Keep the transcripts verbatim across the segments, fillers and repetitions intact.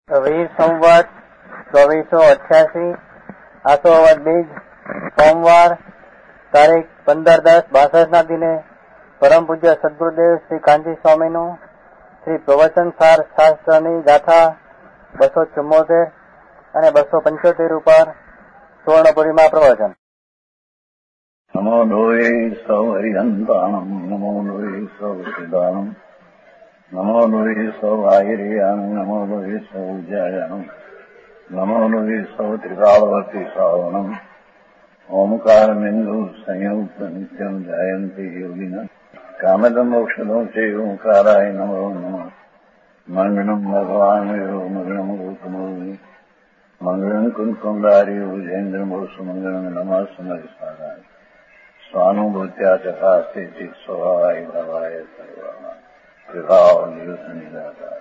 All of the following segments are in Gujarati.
વીર સંવત ચોવીસો અઠ્યાસી આસોવદ બીજ સોમવાર તારીખ પંદર દસ બાસઠ ના દિને પરમ પૂજ્ય સદગુરુદેવ શ્રી કાંજી સ્વામીનું શ્રી પ્રવચન સાર શાસ્ત્રની ગાથા બસો ચુમ્મોતેર અને બસો પંચોતેર ઉપર સુવર્ણપુરીમાં પ્રવચન. નમો લોહે સૌ હરિહંતાણમ નમો લોહે સૌ સિદ્ધાણમ નમો લોહે સૌ આયર્યાણમ નમો લોહે સૌ જયાણમ નમો લોહે સૌ ત્રિકાળવર્તી શ્રાવણમ ઓમકાર બિંદુ સંયુક્ત નિત્યમ જાયંતી યોગિના કામદમ ઔષધો છે ઓંકારાય નમો નમઃ મંગળમ ભગવાન મંગળમ ગૌતમોની મંગળમ કુંકુંડારી ઉજેન્દ્રમો સુમંગળમ નમઃ સમરિસ્વારાય સ્વાનુભૂત્યા ચકાસ્તે ચિત સ્વભાવાય ભાવાય સર્વા વિભાવ નિદાતા.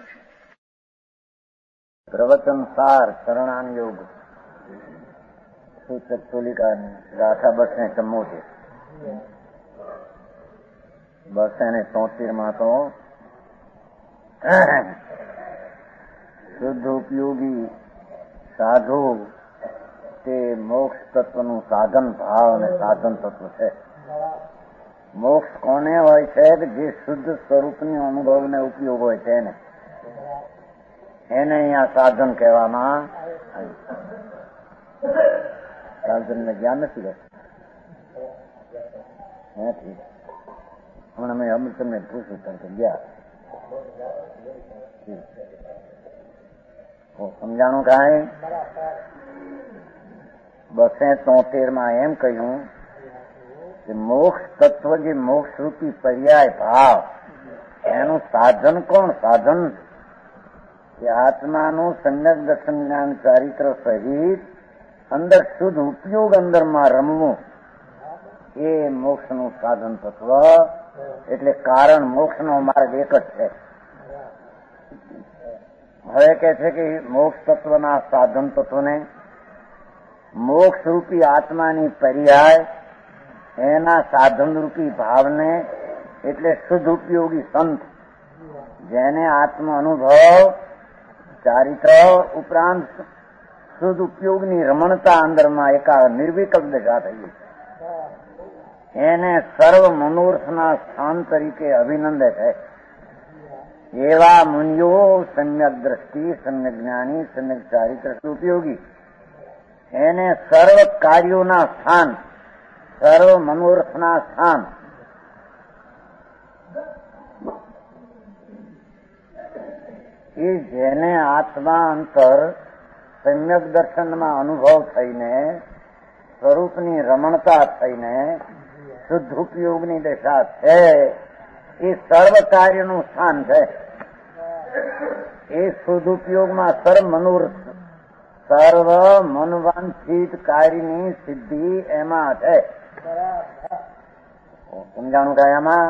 પ્રવચન સાર શરણાન યોગ સૂચક તુલિકાની ગાથા બસો ચુમ્મોતેર બસો ને તોતેર માં તો શુદ્ધ ઉપયોગી સાધુ તે મોક્ષ તત્વનું સાધન ભાવ અને સાધન તત્વ છે. મોક્ષ કોને હોય છે કે જે શુદ્ધ સ્વરૂપની અનુભવને ઉપયોગ હોય છે એને એને અહીંયા સાધન કહેવામાં સાધનને જ્ઞાન નથી રહેતું નથી. હમણાં મેં અમૃત તમને પૂછ્યું કારણ કે ગયા સમજાણું કાંઈ બસે તોતેર માં એમ કહ્યું કે મોક્ષ તત્વ જે મોક્ષ રૂપી પર્યાય ભાવ એનું સાધન કોણ? સાધન કે આત્માનું સમ્યક દર્શન જ્ઞાન ચારિત્ર સહિત અંદર શુદ્ધ ઉપયોગ અંદરમાં રમવું એ મોક્ષનું સાધન તત્વ. એટલે કારણ મોક્ષનો માર્ગ એક જ છે. હવે કે છે કે મોક્ષ તત્વના સાધન તત્વને મોક્ષ રૂપી આત્માની પર્યાય એના સાધન રૂપી ભાવને એટલે શુદ્ધ ઉપયોગી સંત જેને આત્મ અનુભવ ચારિત્ર ઉપરાંત શુદ્ધ ઉપયોગની રમણતા અંદરમાં એકા નિર્વિકલ્પ દશા થઈ એને સર્વ મનોર્થના સ્થાન તરીકે અભિનંદે છે. એવા મુનિઓ સમ્યક દ્રષ્ટિ સમ્યક જ્ઞાની સમ્યક ચારિત્ર ઉપયોગી એને સર્વ કાર્યોના સ્થાન સર્વ મનોરથના સ્થાન એ જેને આત્મા અંતર સમ્યક દર્શનમાં અનુભવ થઈને સ્વરૂપની રમણતા થઈને શુદ્ધ ઉપયોગની દશા છે એ સર્વ કાર્યનું સ્થાન છે. એ શુદ્ધ ઉપયોગમાં સર્વ મનોરથ સર્વ મનવાંછિત કાર્યની સિદ્ધિ એમાં છે. સમજાણું કાયામાં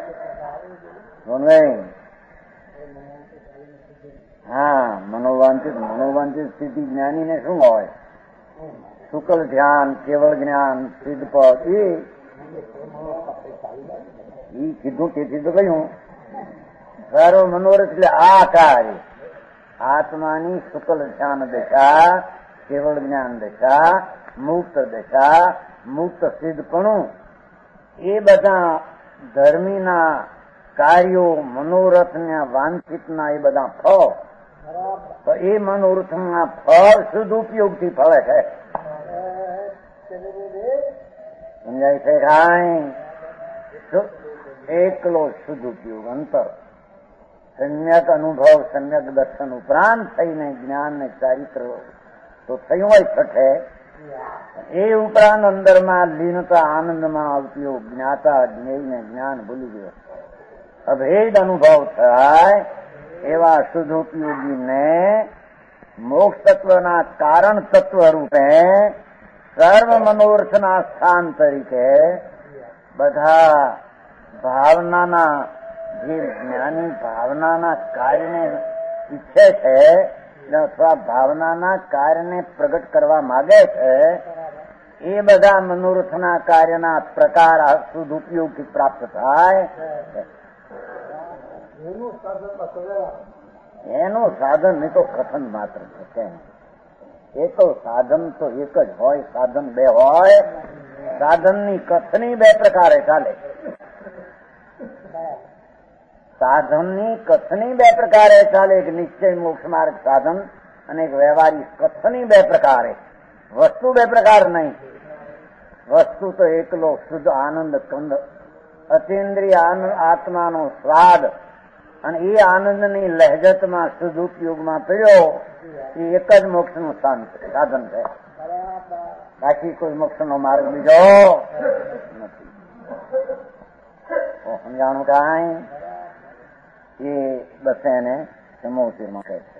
હા મનોવાંછિત મનોવાંછિત સિદ્ધિ જ્ઞાનીને શું હોય? શુક્લ ધ્યાન કેવળ જ્ઞાન સિદ્ધ પદ એ કીધું તેથી તો કહ્યું સર્વ મનોરથ એટલે આ કાર્ય આત્માની શુક્લ ધ્યાન દશા કેવળ જ્ઞાન દશા મુક્ત દશા મુક્ત સિદ્ધપણું એ બધા ધર્મીના કાર્યો મનોરથના વાંછિતના એ બધા ફળ તો એ મનોરથના ફળ શુદ્ધ ઉપયોગથી ફળે છે. સમજાય છે કાંઈ? એકલો શુદ્ધ ઉપયોગ અંતર સમ્યક અનુભવ સમ્યક દર્શન ઉપરાંત થઈને જ્ઞાન ને ચારિત્ર તો થયું હોય છઠે એ ઉપરાંત અંદરમાં લીનતા આનંદમાં ઉપયોગ જ્ઞાતા જ્ઞેયને જ્ઞાન ભૂલી ગયો અભેદ અનુભવ થાય એવા શુદ્ધ ઉપયોગીને મોક્ષ તત્વના કારણ તત્વ રૂપે સર્વ મનોરથના સ્થાન તરીકે બધા ભાવનાના જે જ્ઞાની ભાવનાના કાર્યને ઈચ્છે છે અથવા ભાવનાના કાર્યને પ્રગટ કરવા માંગે છે એ બધા મનોરથના કાર્યના પ્રકાર શુદ્ધ ઉપયોગથી પ્રાપ્ત થાય. એનું સાધન નહીં તો કથન માત્ર છે. કેમ? એ તો સાધન તો એક જ હોય, સાધન બે હોય. સાધનની કથની બે પ્રકારે ચાલે. સાધનની કથની બે પ્રકારે ચાલે. એક નિશ્ચય મોક્ષ માર્ગ સાધન અને એક વ્યવહારિક કથની બે પ્રકારે. વસ્તુ બે પ્રકાર નહીં. વસ્તુ તો એકલો શુદ્ધ આનંદ કંદ, અતિન્દ્રિય આત્માનો સ્વાદ અને એ આનંદની લહેજતમાં શુદ્ધ ઉપયોગમાં પડ્યો એ એક જ મોક્ષનું સાધન છે. બાકી કોઈ મોક્ષનો માર્ગ બીજો નથી. સમજાણું કાંઈ? એ બસ એને સમોસીમાં કહે છે.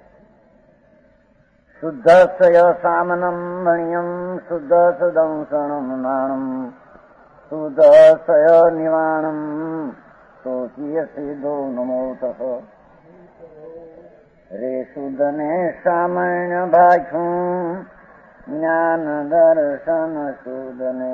શુદ્ધ સય સામનમ મણ્યમ શુદ્ધ સદંસણમ નાણમ શુદ્ધ સય નિવાણમ સોચીય સિદ્ધો નમો તઃ. રે શુદ્ધ ને સામાન્ય ભાખ્યું જ્ઞાન દર્શન શુદ્ધ ને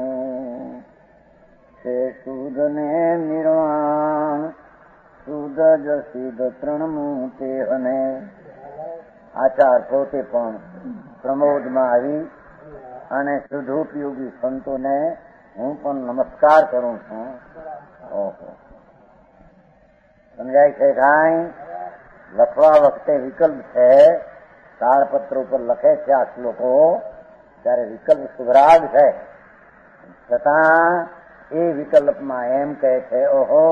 છે શુદ્ધ ને નિર્વાણ શુદ્ધ જ સિદ્ધ ત્રણ તે અને આચાર પોતે પણ પ્રમોદમાં આવી અને શુદ્ધોપયોગી સંતોને હું પણ નમસ્કાર કરું છું. ઓહો, સમજાય છે કાંઈ? લખવા વખતે વિકલ્પ છે, તાળપત્ર ઉપર લખે છે આ શ્લોકો, ત્યારે વિકલ્પ સુભરાગ છે. છતાં એ વિકલ્પમાં એમ કહે છે, ઓહો,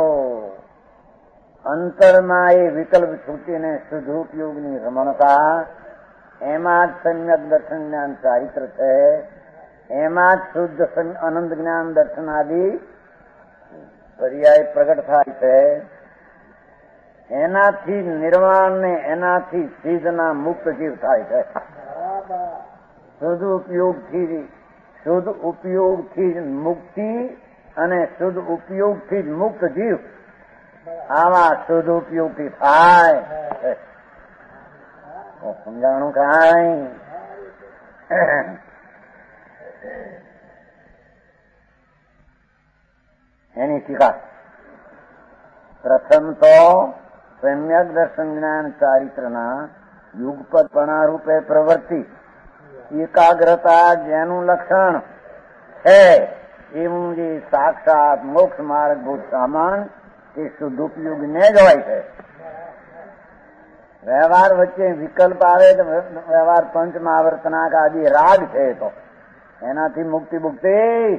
અંતરમાં એ વિકલ્પ છૂટીને શુદ્ધોપયોગની રમણતા, એમાં જ સમ્યક દર્શન જ્ઞાન ચારિત્ર છે, એમાં જ શુદ્ધ અનંત જ્ઞાન દર્શન આદિ પર્યાય પ્રગટ થાય છે. એનાથી નિર્વાણ ને એનાથી સિદ્ધના મુક્ત જીવ થાય છે. શુદ્ધ ઉપયોગથી શુદ્ધ ઉપયોગથી જ મુક્તિ અને શુદ્ધ ઉપયોગથી જ મુક્ત જીવ, આવા શુદ્ધ ઉપયોગથી થાય. સમજાણું કાંઈ? એની ટીકા પ્રથમ તો સમ્યક દર્શન જ્ઞાન ચારિત્રના યુગપદપણા રૂપે પ્રવૃત્તિ એકાગ્રતા જેનું લક્ષણ છે એવું જે સાક્ષાત મોક્ષ માર્ગભૂત સામાન તે શુદ્ધ ઉપયોગને જ હોય છે. વ્યવહાર વચ્ચે વિકલ્પ આવે તો વ્યવહાર પંચમહાવર્તનાક આદિ રાગ છે, તો એનાથી મુક્તિ મુક્તિ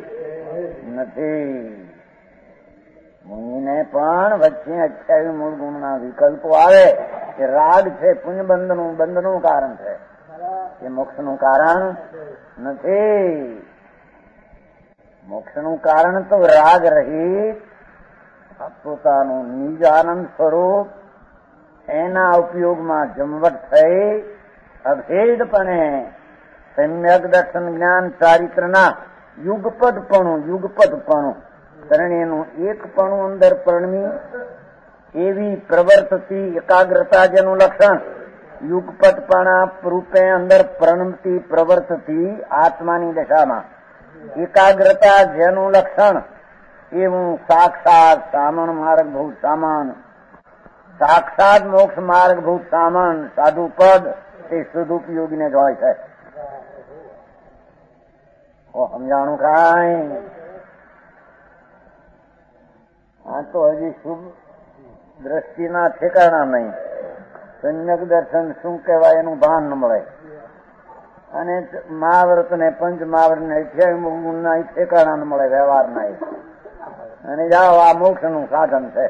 નથી. મુનિને પણ વચ્ચે અઠ્યાવીસ મૂળ ગુણના વિકલ્પો આવે કે રાગ છે, પુંજ બંધનું બંધનું કારણ છે, એ મોક્ષનું કારણ નથી. મોક્ષનું કારણ તો રાગ રહિત પોતાનું નિજ આનંદ સ્વરૂપ એના ઉપયોગમાં જમવટ થઈ અભેદપણે સમ્યક દર્શન જ્ઞાન ચારિત્રના યુગપદપણું યુગપદપણું ત્રણેયનું એકપણું અંદર પરણમી એવી પ્રવર્તતી એકાગ્રતા જેનું લક્ષણ, યુગપદપણા રૂપે અંદર પ્રણમતી પ્રવર્તતી આત્માની દશામાં એકાગ્રતા જેનું લક્ષણ એવું સાક્ષાત સામણ માર્ગભૂત સામાન, સાક્ષાત મોક્ષ માર્ગભૂત સામાન સાધુ પદ તે સદુપયોગીને જ હોય છે. સમજાણું કાંઈ? આ તો હજી શુભ દ્રષ્ટિના ઠેકાણા નહીં. સમ્યક દર્શન શું કહેવાય એનું ભાન ન મળે, અને મહાવ્રત ને પંચ મહાવ્રત ને અઠ્યાવીસ ઠેકાણા ન મળે વ્યવહારના. અને જાઓ આ મોક્ષ નું સાધન છે.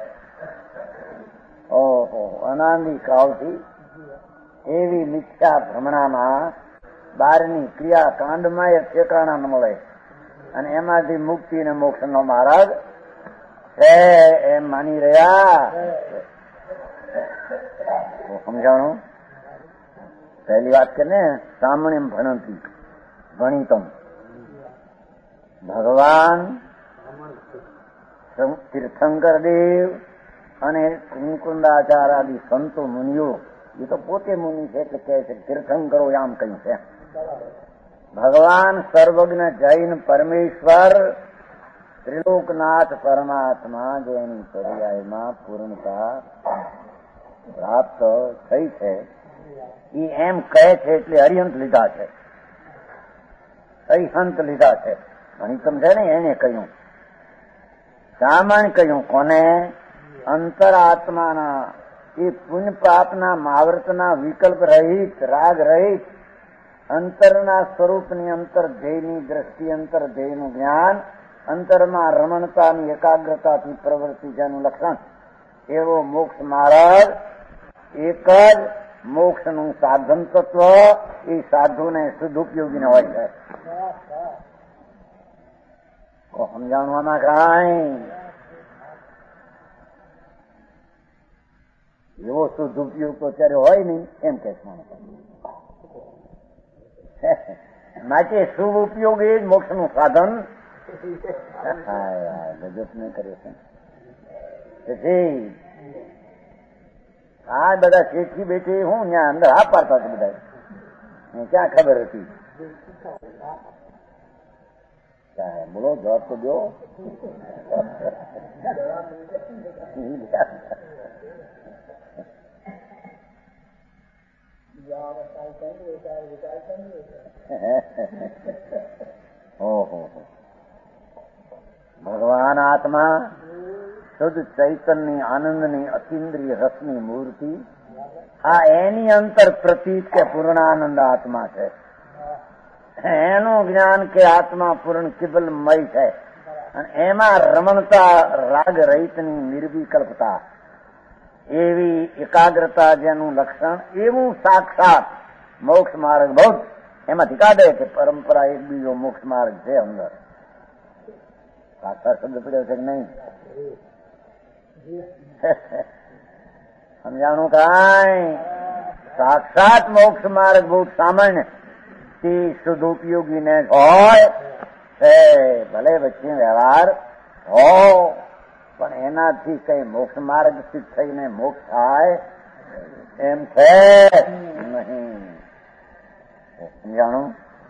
ઓહો, અનાદિ કાળથી એવી મિથ્યા ભ્રમણામાં બહારની ક્રિયા કાંડમાં એ ઠેકાણા ન મળે, અને એમાંથી મુક્તિ ને મોક્ષ નો માર્ગ છે એમ માની રહ્યા. સમજાણું? પહેલી વાત કે ને સામણ્યમ ભણતી ભણિતમ ભગવાન તીર્થંકર દેવ અને મુકુંદાચાર આદિ સંતો મુનિઓ, એ તો પોતે મુનિ છે એટલે કહે છે તીર્થંકરો આમ કહ્યું છે. ભગવાન સર્વજ્ઞ જૈન પરમેશ્વર ત્રિલોકનાથ પરમાત્મા જેની પર્યાયમાં પૂર્ણતા પ્રાપ્ત થઈ છે એ એમ કહે છે એટલે હરિહંત લીધા છે, હરિહંત લીધા છે. ગણિતમ છે ને એને કહ્યું, સામાન્ય કહ્યું કોને? અંતરાત્માના એ પુણ્ય પાપના માવર્તના વિકલ્પ રહિત, રાગ રહિત અંતરના સ્વરૂપની અંતર ધ્યેયની દ્રષ્ટિ, અંતર ધ્યેયનું જ્ઞાન, અંતરમાં રમણતાની એકાગ્રતાથી પ્રવૃત્તિ જેનું લક્ષણ, એવો મોક્ષ માર્ગ એક જ મોક્ષનું સાધન તત્વ એ સાધુને સદુપયોગીને હોય છે. સમજાવવામાં કાંઈ એવો સદુપયોગ તો અત્યારે હોય નહીં એમ કે માટે શુભ ઉપયોગ એ જ મોક્ષનું સાધન ગજબ ને કર્યો છે. આ બધા શેઠી બેઠી હું ત્યાં અંદર હા પાડતા હતા બધા, ક્યાં ખબર હતી? બોલો જવાબ તો દો. ઓહો, ભગવાન આત્મા શુદ્ધ ચૈતન્ય આનંદની અતિન્દ્રિય રસની મૂર્તિ, આ એની અંતર પ્રતીત કે પૂર્ણાનંદ આત્મા છે. એનું જ્ઞાન કે આત્મા પૂર્ણ કિબલમય છે અને એમાં રમણતા રાગ રહિતની નિર્વિકલ્પતા, એવી એકાગ્રતા જેનું લક્ષણ, એવું સાક્ષાત મોક્ષ માર્ગ. બહુ એમાંથી કાઢે કે પરંપરા એક બીજો મોક્ષ માર્ગ છે અંદર. સાક્ષાત શબ્દ પડ્યો છે કે નહીં? સમજાણું કાંઈ? સાક્ષાત મોક્ષ માર્ગ બહુ સામાન્ય તે સદુપયોગીને હોય છે. ભલે વચ્ચે વ્યવહાર હો પણ એનાથી કઈ મોક્ષ માર્ગ સિદ્ધ થઈને મોક્ષ થાય એમ છે નહીં. સમજાણું?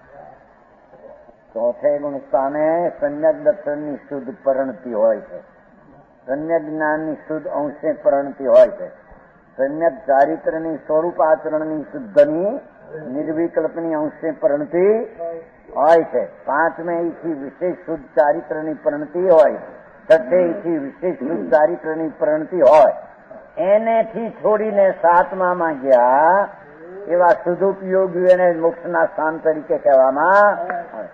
ચોથે ગુણ સ્થાને સમ્યક દર્શનની શુદ્ધ પરિણતિ હોય છે, સમ્યક જ્ઞાનની શુદ્ધ અંશે પરિણતિ હોય છે, સમ્યક ચારિત્રની સ્વરૂપ આચરણની શુદ્ધની નિર્વિકલ્પની અંશે પરિણતિ હોય છે. પાંચમે થી વિશેષ શુદ્ધ ચારિત્રની પરિણતિ હોય, છઠ્ઠે થી વિશેષ શુદ્ધ ચારિત્રની પરિણતિ હોય. એનેથી છોડીને સાતમામાં ગયા એવા સદુપયોગીઓને મોક્ષના સ્થાન તરીકે કહેવામાં આવે.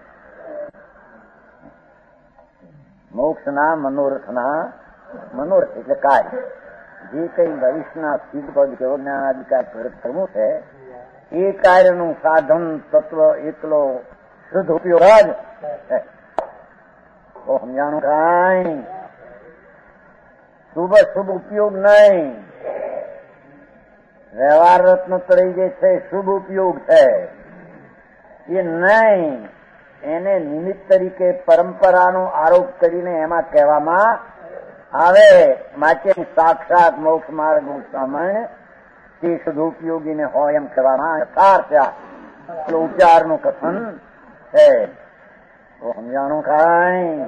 મોક્ષના મનોરથના, મનોરથ એટલે કાર્ય, જે કઈ ભવિષ્યના સ્થિત પદ કેવો જ્ઞાનાધિકાર પ્રગટ કરવું છે એ કાર્યનું સાધન તત્વ એકલો શુદ્ધ ઉપયોગ જ છે. તો સમજાણું કાંઈ? શુભ શુભ ઉપયોગ નહીં. વ્યવહાર રત્ન તળી જે છે શુભ ઉપયોગ છે એ નહીં. એને નિમિત્ત તરીકે પરંપરાનો આરોપ કરીને એમાં કહેવામાં આવે. માટે સાક્ષાત મોક્ષ માર્ગ સામાન્ય તે સદુપયોગીને હોય એમ કહેવામાં યથાર્થ ઉપચારનું કથન છે. તો સમજાણું કાંઈ?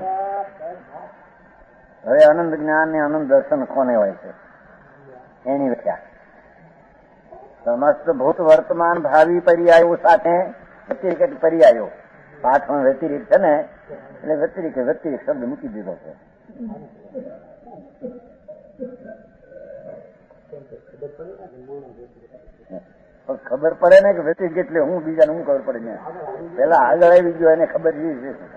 હવે આનંદ જ્ઞાન ને આનંદ દર્શન કોને હોય છે એની વ્યાખ્યા. સમસ્ત ભૂત વર્તમાન ભાવિ પર્યાયો સાથે વ્યતિરિક પર્યાયો, પાછળ વ્યતિરિક છે ને એટલે વ્યતિરિક વ્યતિરિક શબ્દ મૂકી દીધો છે. ખબર પડે ને કે વ્યતિરિક એટલે હું, બીજાને હું ખબર પડે ને? પેલા આગળ આવી ગયો એને ખબર છે.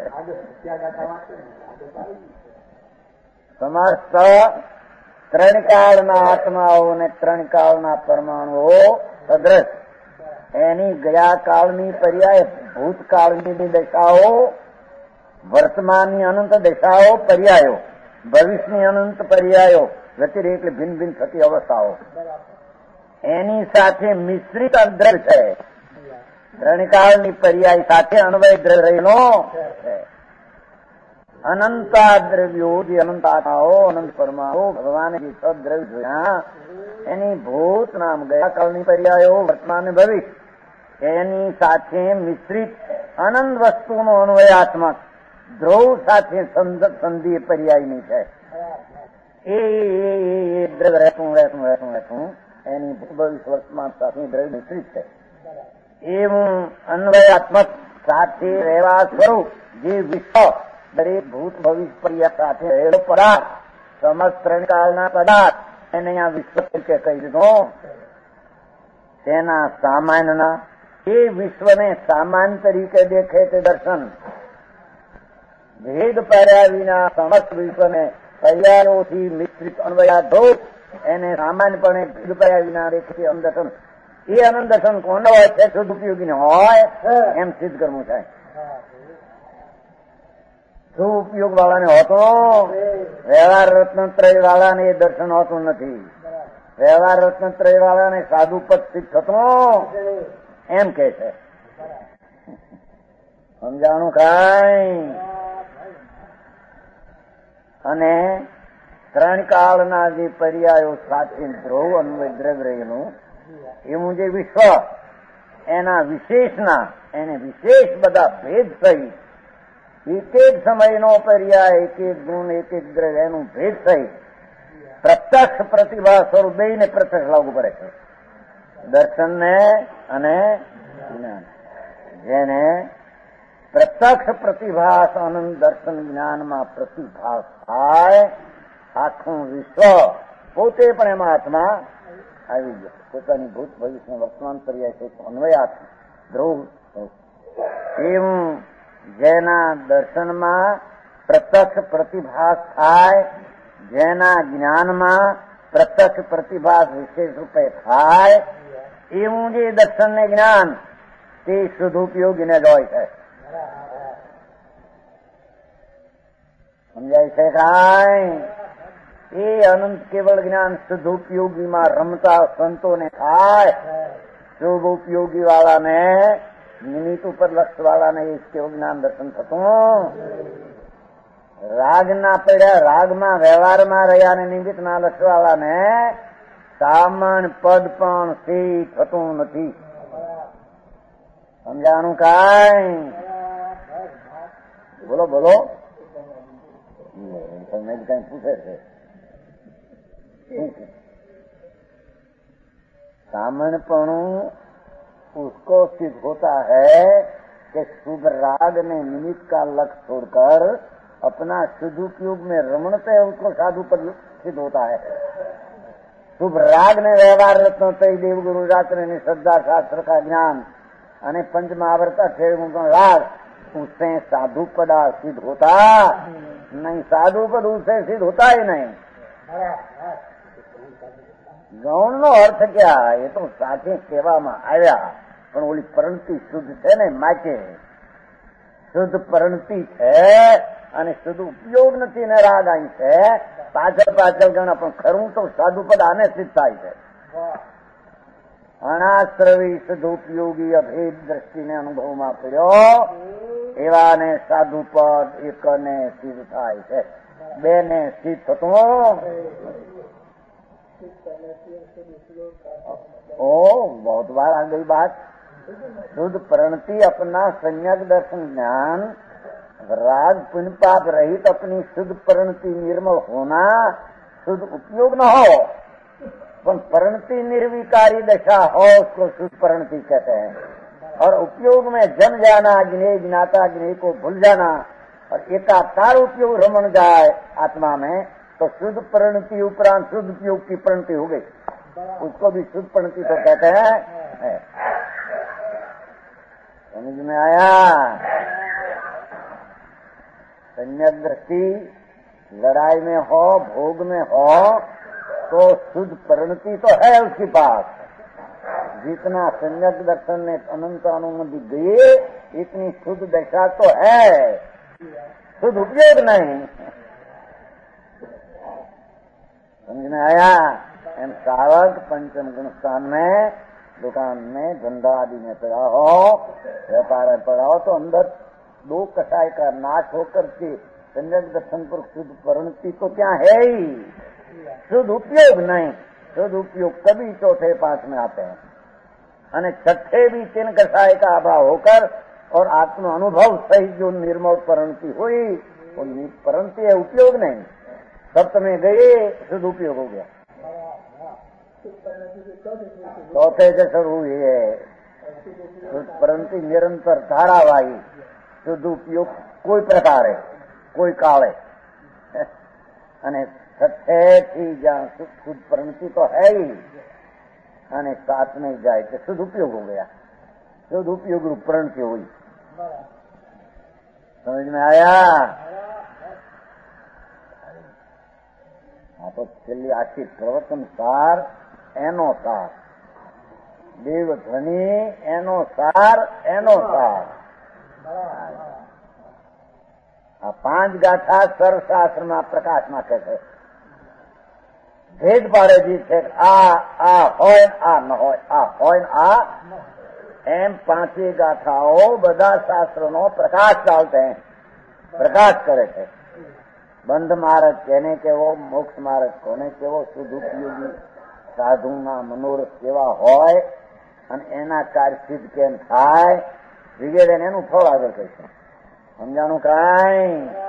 સમસ્ત ત્રણ કાળના આત્માઓ અને ત્રણ કાળના પરમાણુઓ સદ્રશ એની ગયા કાળની પર્યાય ભૂતકાળની દશાઓ, વર્તમાનની અનંત દશાઓ પર્યાયો, ભવિષ્યની અનંત પર્યાયો વ્યતિરેક એટલે ભિન્ન ભિન્ન થતી અવસ્થાઓ એની સાથે મિશ્રિત દ્રવ્ય છે. ત્રણકાળની પર્યાય સાથે અન્વય દ્રવ્ય રહેલો છે. અનંતા દ્રવ્યો જે અનંત આત્માઓ, અનંત પરમાણુ ભગવાને જે છ દ્રવ્ય જોયા એની ભૂત નામ ગયા કાળની પર્યાયો, વર્તમાન ભવિષ્ય એની સાથે મિશ્રિત અનંત વસ્તુનો અન્વયાત્મક ધ્રુવ સાથે સંધિ પર્યાયની છે. એ દ્રવ્ય રહેતું રહેતું રહેતું રહેતું એની ભવિષ્ય વર્તમાન સાથે દ્રવ્ય મિશ્રિત છે. એવું અન્વયાત્મક સાથે રહેવા સ્વરૂપ જે વિશ્વ દરેક ભૂત ભવિષ્ય પર્યાય સાથે રહેલો પદાર્થ સમસ્ત ત્રણકાળના પદાર્થ એને અહીંયા વિશ્વ તરીકે કહી દીધો. તેના સામાન્યના એ વિશ્વને સામાન્ય તરીકે દેખે તે દર્શન ભેદ પાડ્યા વિના સમસ્ત વિશ્વને પર્યાયોથી મિશ્રિત અન્વયાધોત એને સામાન્યપણે ભેદ પાડ્યા વિના દેખે તે અનંદર્શન. એ અનંદર્શન કોનો હોય છે? સદુપયોગી હોય એમ સિદ્ધ કરવું છે. સુપયોગ વાળાને હોતો વ્યવહાર રત્નત્રય વાળાને એ દર્શન હોતું નથી. વ્યવહાર રત્નત્રય વાળાને સાધુ પદ સિદ્ધ થતું એમ કે છે. સમજાણું કાંઈ? અને ત્રણ કાળના જે પર્યાયો સાથે ધ્રુવ અન્વય દ્રવ્ય રહેલું એવું જે વિશ્વ એના વિશેષના એને વિશેષ બધા ભેદ સહિત એક એક સમયનો પર્યાય એક એક ગુણ એક એક દ્રવ્ય એનું ભેદ સહિત પ્રત્યક્ષ પ્રતિભા સ્વરૂપ બેયને પ્રત્યક્ષ લાગુ પડે છે. દર્શનને અને જ્ઞાન. જેને પ્રત્યક્ષ પ્રતિભાસ આનંદ દર્શન જ્ઞાનમાં પ્રતિભાસ થાય આખું વિશ્વ પોતે પણ એમાં આત્મા આવી ગયો. પોતાની ભૂત ભવિષ્ય વર્તમાન પર્યાય છે અન્વયાત્મ ધ્રુવ એવું જેના દર્શનમાં પ્રત્યક્ષ પ્રતિભાસ થાય, જેના જ્ઞાનમાં પ્રત્યક્ષ પ્રતિભાસ વિશેષ રૂપે થાય એવું જે દર્શન ને જ્ઞાન તે સદુપયોગીને જ હોય છે. સમજાય છે કાંઈ? એ અનંત કેવળ જ્ઞાન સદુપયોગીમાં રમતા સંતોને થાય. શુભ ઉપયોગી વાળાને નિમિત્ત ઉપર લક્ષ વાળાને એ કેવળ જ્ઞાન દર્શન થતું. રાગના પડ્યા રાગમાં વ્યવહારમાં રહ્યા ને નિમિત્તના લક્ષ વાળાને સામાન પદ પણ સિદ્ધ થતું નથી. સમજાણું કાંઈ? બોલો બોલો. તમને કઈ પૂછે છે? सामान्यपणु उसको सिद्ध होता है कि शुभ राग ने निमित्त का लक्ष्य छोड़कर अपना सदुपयोग में रमणते उसको साधु पर सिद्ध होता है. शुभ राग ने व्यवहार रत्न तय देव गुरु रात्र ने श्रद्धा शास्त्र का ज्ञान અને पंच महावरता राग उससे साधु पदा सिद्ध होता नहीं. साधु पद उससे सिद्ध होता ही नहीं. ગૌણ નો અર્થ ક્યાં? એ તો સાથે કહેવામાં આવ્યા પણ ઓલી પરણતી શુદ્ધ છે ને માટે શુદ્ધ પરણતી છે અને શુદ્ધ ઉપયોગ નથી ને રાગ અહીં છે પાછળ પાછળ ગણા પણ ખરું તો સાધુ પદ આને સિદ્ધ થાય છે. અણાશ્રવી શુદ્ધ ઉપયોગી અભેદ દ્રષ્ટિને અનુભવમાં પડ્યો એવાને સાધુ પદ એકને સિદ્ધ થાય છે, બે ને સિદ્ધ થતું. ओ बहुत बार आ गई बात. शुद्ध प्रणति अपना संयक दर्शन ज्ञान राग पुण्य पाप रहित अपनी शुद्ध प्रणति निर्मल होना शुद्ध उपयोग न हो पर प्रणति निर्विकारी दशा हो उसको शुद्ध प्रणति कहते हैं. और उपयोग में जम जाना ज्ञेय ज्ञाता ज्ञेय को भूल जाना और एकाकार उपयोग रमण जाए आत्मा में तो शुद्ध प्रणति उपरांत शुद्ध उपयोग की प्रणति हो गई. उसको भी शुद्ध प्रणति तो कहते हैं. समझ में आया? संयक दृष्टि लड़ाई में हो भोग में हो तो शुद्ध प्रणति तो है उसके पास. जितना संयक दर्शन ने अनंत अनुमति दी इतनी शुद्ध दशा तो है, शुद्ध उपयोग नहीं. समझ में आया? एम सावक पंचम गुण स्थान में दुकान में धंधा आदि में पड़ा हो व्यापार में पड़ा हो तो अंदर दो कसाय का नाश होकर के संयक दर्शन पर शुद्ध परिणति तो क्या है ही, शुद्ध उपयोग नहीं. शुद्ध उपयोग कभी चौथे पांच में आते हैं और छठे भी तीन कसाय का अभाव होकर और आत्म अनुभव सहित जो निर्मल परिणति हुई वो परिणति है, उपयोग नहीं. सप्त में गए शुद्ध उपयोग हो गया. चौथे से शुरू हुई है, परंतु निरंतर धारावाही सदुपयोग कोई प्रकार है, कोई काल है અને સત્યથી જ્યાં શુદ્ધ પ્રણતિ તો હૈ અને સાથ નહીં જાય તો શુદ્ધ ઉપયોગ हो गया, शुद्ध उपयोग रूप प्रणति हुई। समझ में आया? हाँ तो छेल्ली आखी प्रवचन सार एनो सार, देव ध्वनि एनो सार एनो सार। आ पांच गाथा सर्वशास्त्र में प्रकाश में कहते भेद पाड़े जी છે આ આ હોય આ ન હોય, આ હોય આ એમ પાંચે ગાથાઓ બધા શાસ્ત્રોનો પ્રકાશ ડાલते हैं, प्रकाश करे છે। બંધ માર્ગ કેને કેવો, મોક્ષ માર્ગ કોને કેવો, સુદુપયોગી સાધુના મનોરથ કેવા હોય અને એના કાર્ય સિદ્ધ કેમ થાય વગેરે એનું ફળ આગળ કહીશું। સમજાણું કાંઈ?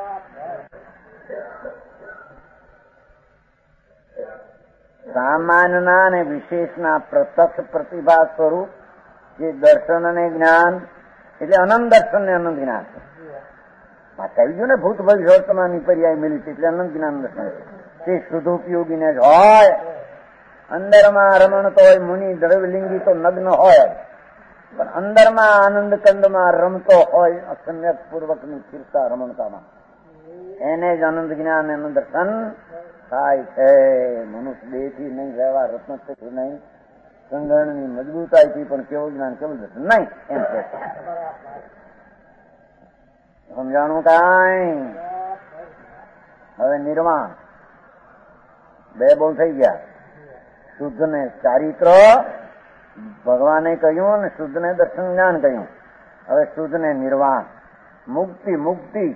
સામાન્યના અને વિશેષના પ્રત્યક્ષ પ્રતિભા સ્વરૂપ જે દર્શન અને જ્ઞાન એટલે અનંત દર્શન ને અનંત જ્ઞાન છે। કહી ગયું ને ભૂત ભવિષ્યવર્તમાનની પર્યાય મિલી છે એટલે અનંત જ્ઞાન દર્શન તે શુદ્ધોપયોગીને જ હોય। અંદરમાં રમણ તો હોય, મુનિ દ્રવ્યલિંગી તો નગ્ન હોય, પણ અંદરમાં આનંદ કંદમાં રમતો હોય અસમ્યક પૂર્વકની સ્થિરતા રમણતામાં, એને જ અનંત જ્ઞાન એનું દર્શન થાય છે। મનુષ્ય દેહથી નહીં, વ્યવહાર રત્નથી નહીં, સંગણની મજબૂતાઈથી પણ કેવું જ્ઞાન કેવું દર્શન નહીં એમ છે। સમજાણું કાંઈ? હવે નિર્વાણ બે બહુ થઈ ગયા, શુદ્ધ ને ચારિત્ર ભગવાને કહ્યું અને શુદ્ધ ને દર્શન જ્ઞાન કહ્યું। હવે શુદ્ધ ને નિર્વાણ મુક્તિ, મુક્તિ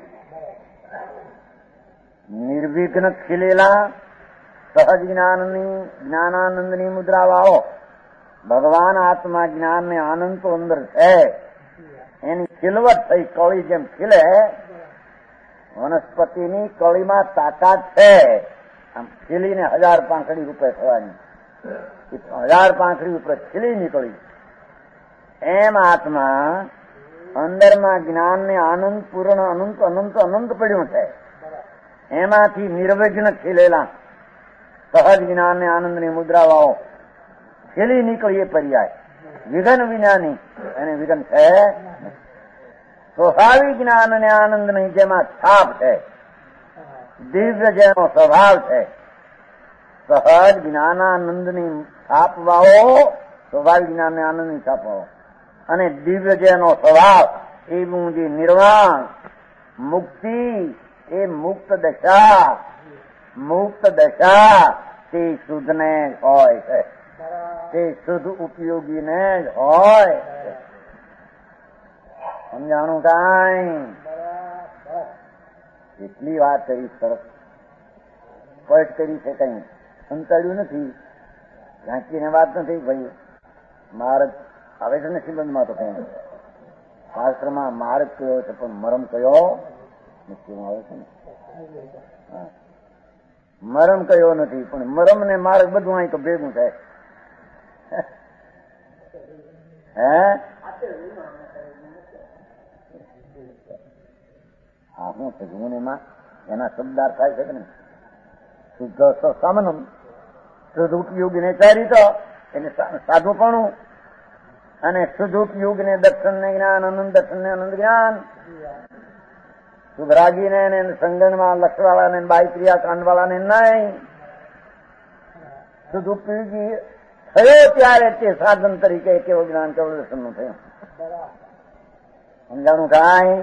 નિર્વિઘ્ન ખીલેલા સહજ જ્ઞાનની જ્ઞાનાનંદની મુદ્રા વાળો ભગવાન આત્મા જ્ઞાન ને આનંદ તો અંદર છે, એની ખીલવટ થઈ કળી જેમ ખીલે, વનસ્પતિની કળીમાં તાકાત છે, આમ ખીલીને હજાર પાંખડી રૂપે થવાની, હજાર પાંખડી ઉપર ખીલી નીકળી, એમ આત્મા અંદરમાં જ્ઞાન ને આનંદ પૂર્ણ અનંત અનંત અનંત પડ્યું છે, એમાંથી નિર્વિઘ્ન ખીલેલા સહજ જ્ઞાન ને આનંદની મુદ્રાવાઓ ખીલી નીકળી એ પર્યાય વિઘન વિજ્ઞાની એને વિઘન છે। સ્વાભાવિક જ્ઞાન અને આનંદ ની જેમાં છાપ છે, દિવ્ય જેનો સ્વભાવ છે, સહજ જ્ઞાનાનંદની છાપવાઓ, સ્વાભાવિક જ્ઞાન ને આનંદની છાપવાઓ અને દિવ્ય જેનો સ્વભાવ એવું જે નિર્વાણ મુક્તિ એ મુક્ત દશા, મુક્ત દશા તે શુદ્ધને જ હોય છે, તે શુદ્ધ ઉપયોગીને જ હોય। સમજાણું કાંઈ? એટલી વાત કરી, સરસ સ્પષ્ટ કરી છે, કઈ સંતાડ્યું નથી, ઝાંકીને વાત નથી ભાઈ। માર્ગ આવે છે ને સિબંધમાં તો કઈ શાસ્ત્રમાં માર્ગ કયો છે પણ મરમ કયો નથી આવે છે ને, મરમ કયો નથી પણ મરમ ને માર્ગ બધું અહીં તો ભેગું થાય। હે હા શું છે ગુણ એમાં એના શબ્દાર્થ થાય છે કે નહીં? શુદ્ધ સામનમ, શુદ્ધ ઉપયોગી ને ચારિત્ર એટલે સાધુપણું, અને શુદ્ધ ઉપયોગ ને દર્શન ને જ્ઞાન, અનંત દર્શન ને અનંત જ્ઞાન, સુધરાગીને સંગણમાં લક્ષવાળાને બાઈ ક્રિયા કાંડવાળાને નહીં, શુદ્ધ ઉપયોગી થયો ત્યારે તે સાધન તરીકે કેવું જ્ઞાન કેવું દર્શન નું થયું। સમજાણું કાંઈ?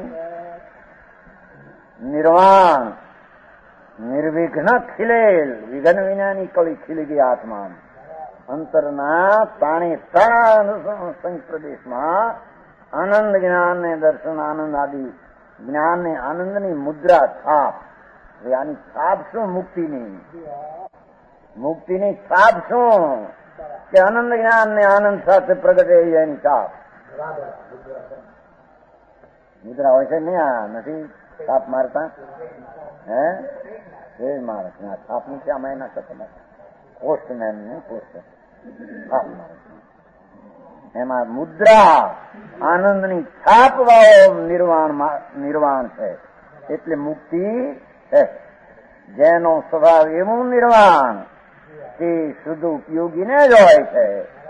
નિર્વાણ નિર્વિઘ્ન ખીલેલ, વિઘ્ન વિનાની કળી ખીલી ગઈ આત્મા અંતરના તાણે ત્રણ પ્રદેશમાં આનંદ જ્ઞાન ને દર્શન આનંદ આદિ જ્ઞાન ને આનંદની મુદ્રા છાપ, આની છાપ શું? મુક્તિની, મુક્તિની છાપ શું કે આનંદ જ્ઞાન ને આનંદ સાથે પ્રગટે એની છાપ મુદ્રા હોય છે ને, આ નથી છાપ મારતા હે એ માણસ છાપ નીચે આમાં એના કરતા પોસ્ટમેન ને પોસ્ટ એમાં મુદ્રા આનંદની છાપ વાળો નિર્વાણ નિર્વાણ છે, એટલે મુક્તિ છે. જેનો સ્વભાવ એવું નિર્વાણ તે શુદ્ધ ઉપયોગીને જ હોય છે.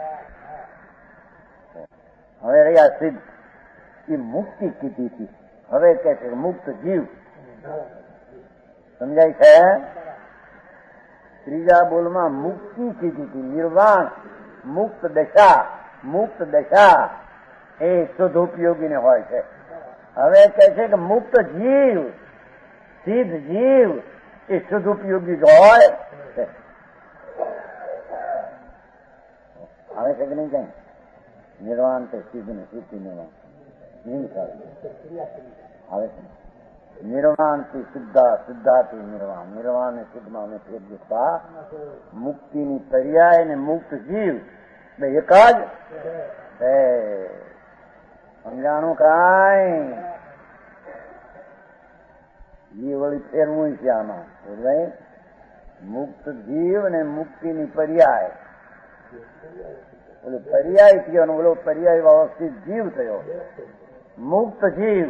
હવે રહ્યા સિદ્ધ એ મુક્તિ કીધી હતી, હવે કે છે મુક્ત જીવ. સમજાય છે? ત્રીજા બોલમાં મુક્તિ કીધી હતી, નિર્વાણ મુક્ત દશા. મુક્ત દશા એ શુદ્ધ ઉપયોગીને હોય છે. હવે કહે છે કે મુક્ત જીવ, સિદ્ધ જીવ એ શુદ્ધ ઉપયોગી જ હોય છે. આવે છે કે નહીં? કઈ નિર્વાણ છે સિદ્ધ ને સિદ્ધિ નિર્વાણ આવે છે. નિર્વાણ થી સિદ્ધા, સિદ્ધાથી નિર્વાણ, નિર્વાણ ને સિદ્ધમાં અમે ફેર દેતા. મુક્તિની પર્યાય ને મુક્ત જીવ બે એક જ છે. સમજાણું? કાંઈ એ વળી ફેરવું છે આમાં. મુક્ત જીવ ને મુક્તિની પર્યાય. ઓલો પર્યાય થયો, ઓલો પર્યાય વ્યવસ્થિત જીવ થયો. મુક્ત જીવ.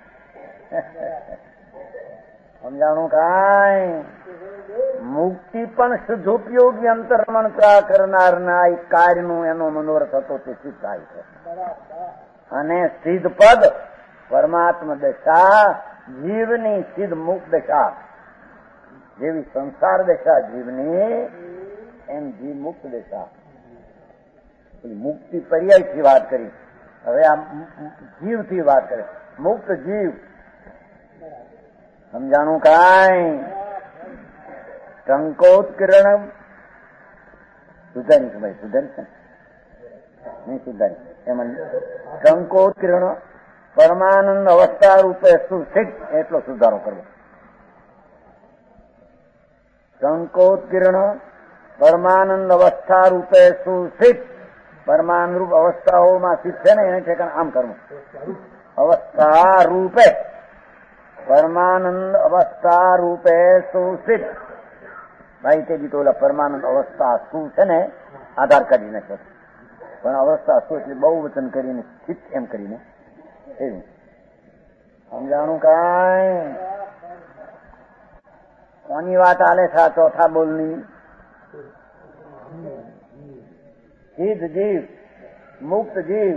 સમજાણું? કાંઈ મુક્તિ પણ શુદ્ધ ઉપયોગી અંતરમણ કરનારના એક કાર્યનું એનો મનોરથ હતો તે સિદ્ધ થાય છે. અને સિદ્ધ પદ પરમાત્મા દશા જીવની સિદ્ધ મુક્ત દશા, જેવી સંસાર દશા જીવની એમ જીવ મુક્ત દશા. મુક્તિ પર્યાયથી વાત કરી, હવે આ જીવથી વાત કરે. મુક્ત જીવ. સમજાણું? કાંઈ ટંકોત્કિરણ સુધારી છે ભાઈ, સુધારી છે નહીં? સુધારી એમાં ટંકોત્કિરણ પરમાનંદ અવસ્થા રૂપે સુસ્થિત એટલો સુધારો કરવો. ટંકોત્કિરણ પરમાનંદ અવસ્થા રૂપે સુસ્થિત. પરમાનંદ રૂપ અવસ્થાઓમાં સ્થિત છે ને એને ઠેકાણ આમ કરવું. અવસ્થા રૂપે પરમાનંદ અવસ્થા રૂપે સુસ્થિત. ભાઈ તે ગીતો ઓલા પરમાનંદ અવસ્થા શું છે ને આધાર કરીને છે, પણ અવસ્થા શું એટલે બહુ વચન કરીને સ્થિત એમ કરીને એવી. સમજાણું? કાંઈ કોની વાત આલે છે? ચોથા બોલની. સિદ્ધ જીવ, મુક્ત જીવ.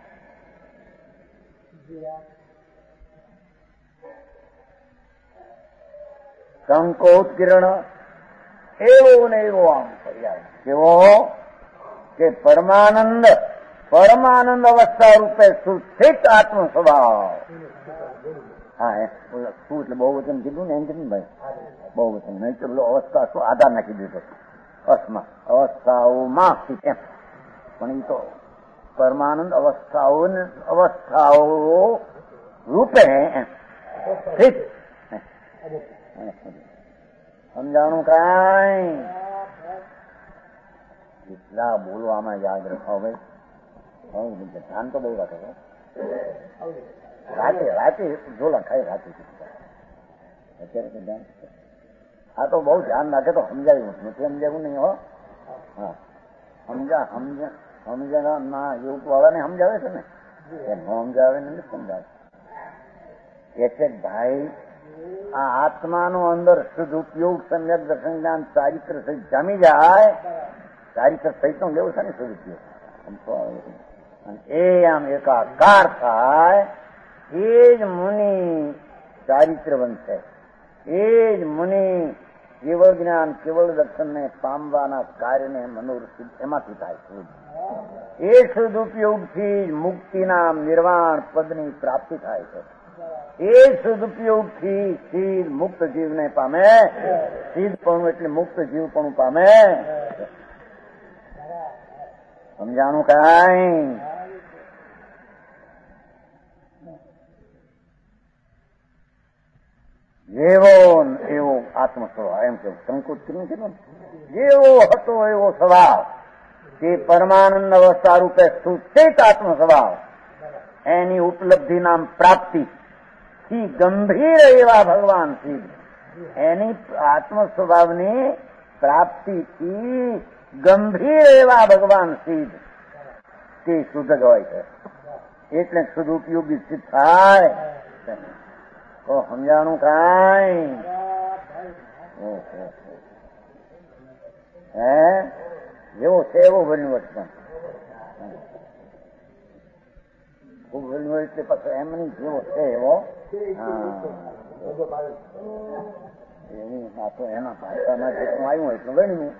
ટંકોત્કિરણ એવો ને એવો આમ પર્યાય. કેવો? કે પરમાનંદ પરમાનંદ અવસ્થા રૂપે સુસ્થિત આત્મ સ્વભાવ. હા, શું એટલે બહુ વચન કીધું ને એમ કીધું ભાઈ, બહુ વચન નહીં તો પેલો અવસ્થા શું આધાર નાખી દીધો અસમાં અવસ્થાઓમાં સ્થિત એમ. પણ એ તો પરમાનંદ અવસ્થાઓ અવસ્થાઓ રૂપે સ્થિત. સમજાણું? કાંઈ એટલા બોલવામાં યાદ રાખો ભાઈ. ધ્યાન તો બહુ રાખે. રાતે રાતે જોલા ખાઈ રાતે અત્યારે તો ધ્યાન. આ તો બહુ ધ્યાન રાખે તો સમજાવ્યું નથી, સમજાવ્યું નહીં. હો હા, સમજા સમજા સમજા ના યોગ વાળાને સમજાવે છે ને, એ ન સમજાવે ને સમજાવે. એટલે ભાઈ આ આત્માનો અંદર શુદ્ધ ઉપયોગ સમ્યક દર્શન જ્ઞાન ચારિત્ર સહિત જામી જાય. ચારિત્ર સહિત નું લેવું છે ને શુદ્ધ ઉપયોગ. એ આમ એકાકાર થાય એ જ મુનિ ચારિત્ર બનશે. એ જ મુનિ કેવળ જ્ઞાન કેવળ દર્શનને પામવાના કાર્યને મનોરથ એમાંથી થાય છે. એ શુદ્ધ ઉપયોગથી મુક્તિના નિર્વાણ પદની પ્રાપ્તિ થાય છે. એ શુદ્ધ ઉપયોગથી સિદ્ધ મુક્ત જીવને પામે. સિદ્ધપણું એટલે મુક્ત જીવપણું પામે. સમજાણું? કાંઈ જેવો એવો આત્મ સ્વભાવ એમ કેવું સંકોચ કર્યું છે. જેવો હતો એવો સ્વભાવ તે પરમાનંદ અવસ્થા રૂપે સુસ્થિત આત્મ સ્વભાવ એની ઉપલબ્ધિ નામ પ્રાપ્તિ થી ગંભીર એવા ભગવાન સિદ્ધ એની આત્મ સ્વભાવની પ્રાપ્તિથી ગંભીર એવા ભગવાન સિદ્ધ તે શુદ્ધ જ હોય છે, એટલે શુદ્ધ ઉપયોગી સિદ્ધ થાય. તો સમજાણું કાંઈ? હે જેવો છે એવો બન્યો પણ ખૂબ બન્યો એટલે પછી એમ નહીં, જેવો છે એવો. એની આ તો એના ભાષામાં જેટલું આવ્યું એટલું બન્યું.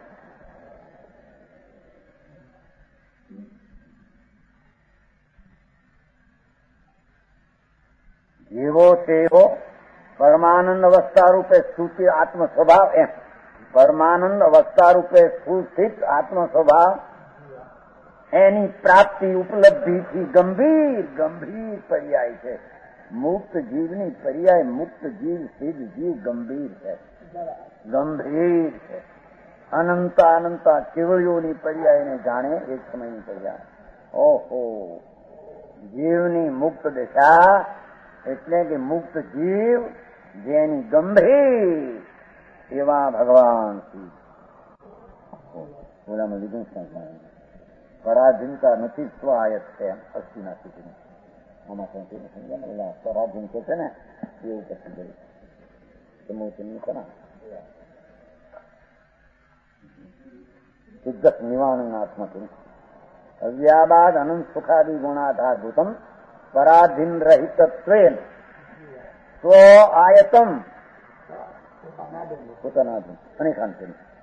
જેવો તેવો પરમાનંદ અવસ્થા રૂપે સ્થિત આત્મ સ્વભાવ, એમ પરમાનંદ અવસ્થા રૂપે સ્થિત આત્મ સ્વભાવ એની પ્રાપ્તિ ઉપલબ્ધિથી ગંભીર ગંભીર પર્યાય છે. મુક્ત જીવની પર્યાય મુક્ત જીવ સિદ્ધ જીવ ગંભીર છે, ગંભીર છે. અનંત અનંત કેવળીઓની પર્યાયને જાણે એક સમયની પર્યાય. ઓહો, જીવની મુક્ત દશા એટલે કે મુક્ત જીવ જેની ગંભીર એવા ભગવાન ઓલામાં લીધું પરાધીનતા નથી, સ્વાયત છે અસ્થિના સ્થિતિની. આમાં સમજાય પરાધીન કે છે ને એવું કશું કર્યું સમૂહની કરા શુદ્ધ નિવારણાત્મક અવ્યાબાદ અનંત સુખાદિ ગુણાધારભૂતમ પરાધીન રહિતત્વેન સ્વ આયતમ પોતાનાધીન અનેકાંત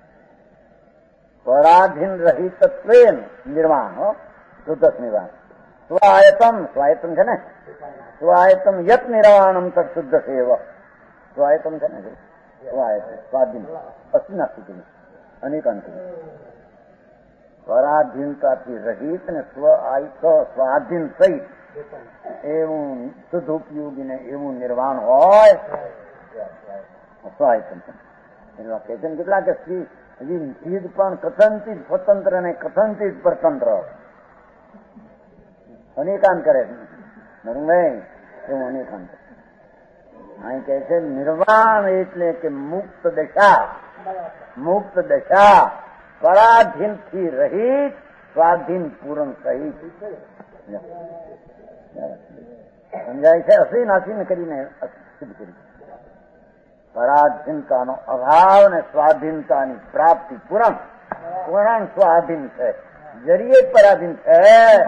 પરાધીન રહિતત્વેન નિર્વાણ હો શુદ્ધ નિર્વાણ સ્વાયતમ સ્વાયતમ છે ને સ્વાયતમ યત નિર્વાણમ તત્ શુદ્ધ સેવ સ્વાયતમ છે ને સ્વાયત સ્વાધીન અસ્થિના સ્થિતિ અનેકાંત પરાધીનતાથી રહિત ને સ્વ આયત સ્વાધીન સહિત એવું શુદ્ધ ઉપયોગી ને એવું નિર્વાણ હોય સ્વાયતમ. એવા કહે છે કેટલા કે હજી ચીજ પણ કથનથી સ્વતંત્ર ને કથનથી પરતંત્ર અનેકાંત કરે નહીં એવું અનેકાંત. અહીં કહે છે નિર્વાણ એટલે કે મુક્ત દશા, મુક્ત દશા પરાધીન થી રહિત સ્વાધીન પૂરણ સહિત સમજાય છે. અસીન અસીન કરીને સિદ્ધ કરી પરાધીનતાનો અભાવ ને સ્વાધીનતાની પ્રાપ્તિ પૂરણ પૂરણ સ્વાધીન છે, જરીએ પરાધીન છે.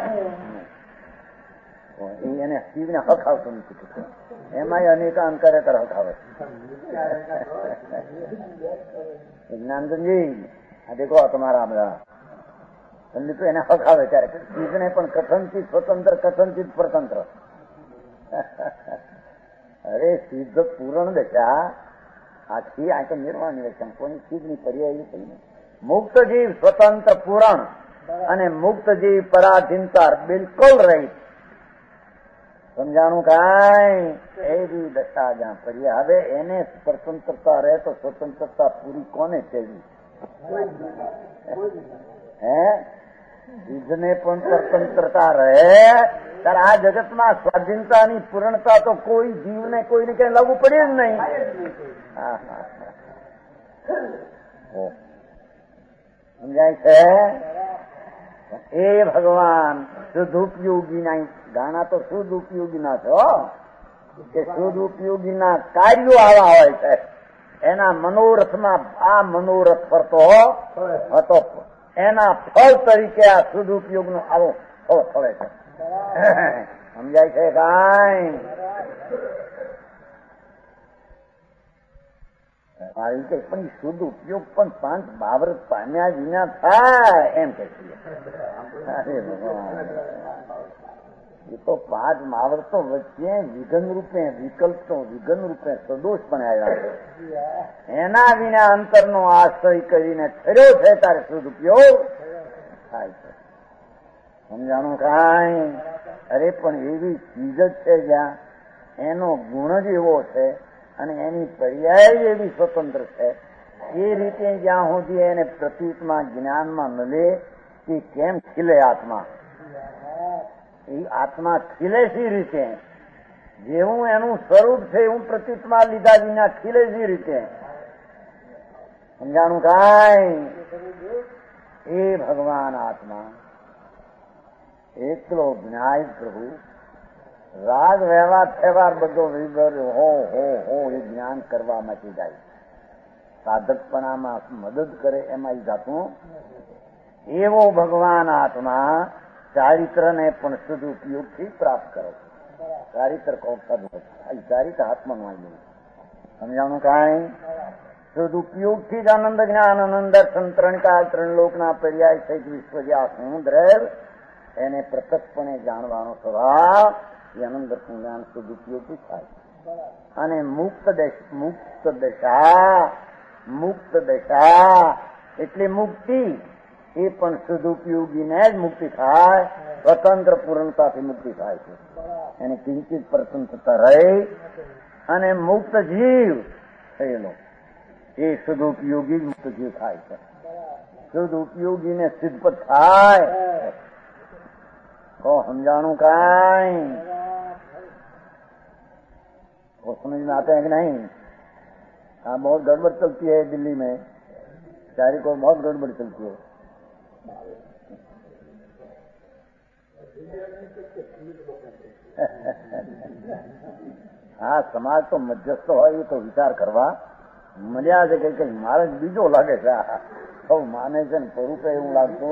એને શિવને હક આવતો નથી, એમાં અનેકાંત કરે કર હક આવે. જ્ઞાનચંદજી આ દેખો તમારા બધા તો એને હક આવે ત્યારે શિવને પણ કથનથી સ્વતંત્ર કથનથી સ્વતંત્ર. અરે સિદ્ધ પૂરણ દશા આખી આ તો નિર્વાણ દશા કોની સિદ્ધની પર્યાય થઈને મુક્ત જીવ સ્વતંત્ર પૂરણ અને મુક્ત જીવ પરાધીનતા બિલકુલ રહી. સમજાણું કાંઈ? એવી દશા જ્યાં પર્યા. હવે એને સ્વતંત્રતા રહે તો સ્વતંત્રતા પૂરી કોને થયેલી? હે સિદ્ધને પણ સ્વતંત્રતા રહે ત્યારે આ જગતમાં સ્વાધીનતાની પૂર્ણતા તો કોઈ જીવને કોઈને કઈ લાગુ પડે જ નહીં. સમજાય છે? એ ભગવાન શુદ્ધ ઉપયોગીના ગાણા તો શુદ્ધ ઉપયોગીના છો કે શુદ્ધ ઉપયોગીના કાર્યો આવા હોય છે. એના મનોરથમાં આ મનોરથ ફરતો હતો, એના ફળ તરીકે આ શુદ્ધ ઉપયોગનો આવો ફળ ફળે છે. સમજાય છે કાંઈ? આ રીતે પણ શુદ્ધ ઉપયોગ પણ પાંચ બાવરત પામ્યા વિના થાય એમ કે છે. એ તો પાંચ મહાવરતો વચ્ચે વિઘન રૂપે વિકલ્પ તો વિઘન રૂપે સદોષ પણ આવ્યા છે. એના વિના અંતરનો આશ્રય કરીને ઠર્યો છે તારે શુદ્ધ ઉપયોગ થાય છે. સમજાણું કાંઈ? અરે પણ એવી ચીજ જ છે જ્યાં એનો ગુણ જ એવો છે અને એની પર્યાય એવી સ્વતંત્ર છે. એ રીતે જ્યાં સુધી એને પ્રતીતમાં જ્ઞાનમાં મળે કે કેમ ખીલે આત્મા, એ આત્મા ખીલે સી રીતે, જેવું એનું સ્વરૂપ છે એવું પ્રતીતમાં લીધા વિના ખીલે સી રીતે. સમજાણું કાંઈ? એ ભગવાન આત્મા એકલો જ્ઞાય પ્રભુ રાગ વ્યવહાર તહેવાર બધો વિગર હો હો હો એ જ્ઞાન કરવામાંથી જાય. સાધકપણામાં મદદ કરે એમાં જાતું એવો ભગવાન આત્મા ચારિત્રને પણ સદુપયોગથી પ્રાપ્ત કરે. ચારિત્ર કોણ ચારિત્ર હાથમાં આવી સમજાણું કાંઈ સદુપયોગથી જ આનંદ જ્ઞાન આનંદ દર્શન ત્રણ કાળ ત્રણ લોકના પર્યાય સહિત વિશ્વ જ્યાં સમુદ્ર એને પ્રત્યક્ષપણે જાણવાનો સ્વભાવ એ આનંદ દર્શન જ્ઞાન સદુપયોગથી થાય. અને મુક્ત મુક્ત દશા મુક્ત દશા એટલે મુક્તિ એ પણ સદુપયોગીને જ મુક્તિ થાય. સ્વતંત્ર પૂર્ણતાથી મુક્તિ થાય છે. એને કિંચિત સ્વતંત્રતા રહી અને મુક્ત જીવ થયેલો એ સદુપયોગી જ મુક્ત જીવ થાય છે. સદુપયોગીને સિદ્ધપદ થાય તો સમજાણું કાંઈ वो समझ में आते हैं कि नहीं? हाँ, बहुत गड़बड़ चलती है दिल्ली में, शायरी को बहुत गड़बड़ चलती है. હા, સમાજ તો મધ્યસ્થ હોય તો વિચાર કરવા મળ્યા છે કે કઈ મારે બીજો લાગે છે. સૌ માને છે ને સ્વરૂપે એવું લાગતું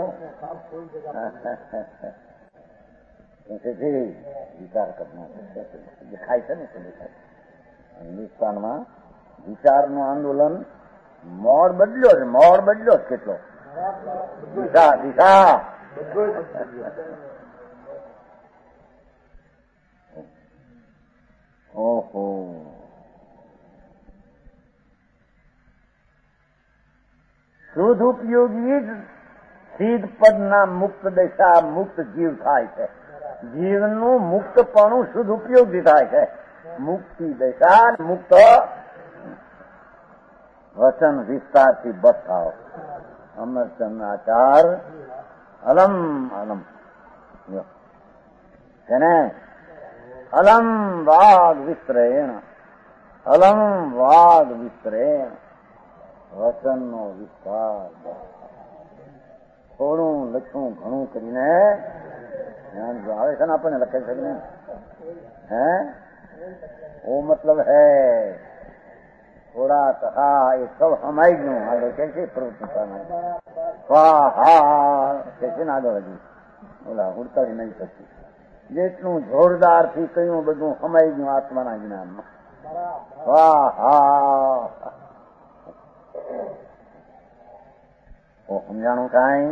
વિચાર કરવાનો દેખાય છે ને. હિન્દુસ્તાનમાં વિચારનું આંદોલન મોડ બદલ્યો છે. મોડ બદલ્યો છે કેટલો. દિશા દિશા ઓહો સદુપયોગી જ સિદ્ધ પદના મુક્ત દશા મુક્ત જીવ થાય છે. જીવનું મુક્તપણું સદુપયોગી થાય છે. મુક્તિ દશા મુક્ત વચન વિસ્તારથી બસ થાવ. અમરચંદ આચાર અલમ અલમ છે ને. અલમ વાગ વિસ્તરેણ અલમ વાગ વિસ્તરેણ વચનનો વિસ્તાર. થોડું લખું ઘણું કરીને આવે છે ને આપણને લખે છે ને. હે वो मतलब है थोड़ा कहा ये सब हमारी क्यों आगे कैसे प्रवृत्ति करना स्वाहा कैसे ना आगे वधी बोला उड़ता ही नहीं सकती. જેટલું જોરદાર થી કયું બધું હમાઈ ગયું આત્માના જ્ઞાનમાં. સ્વાહા ઓ સમજાણું કાંઈ.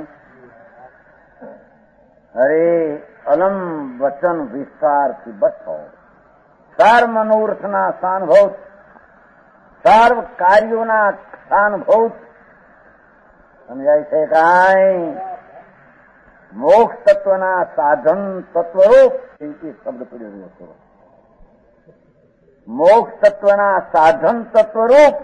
અરે અલમ વચન વિસ્તારથી બસો સર્વ મનોરથના સાનુભૂત સર્વ કાર્યોના સાનુભૂત સમજાય છે કાંઈ. મોક્ષ તત્વના સાધન તત્વરૂપ શબ્દ પડ્યો રહ્યો હતો. મોક્ષ તત્વના સાધન તત્વરૂપ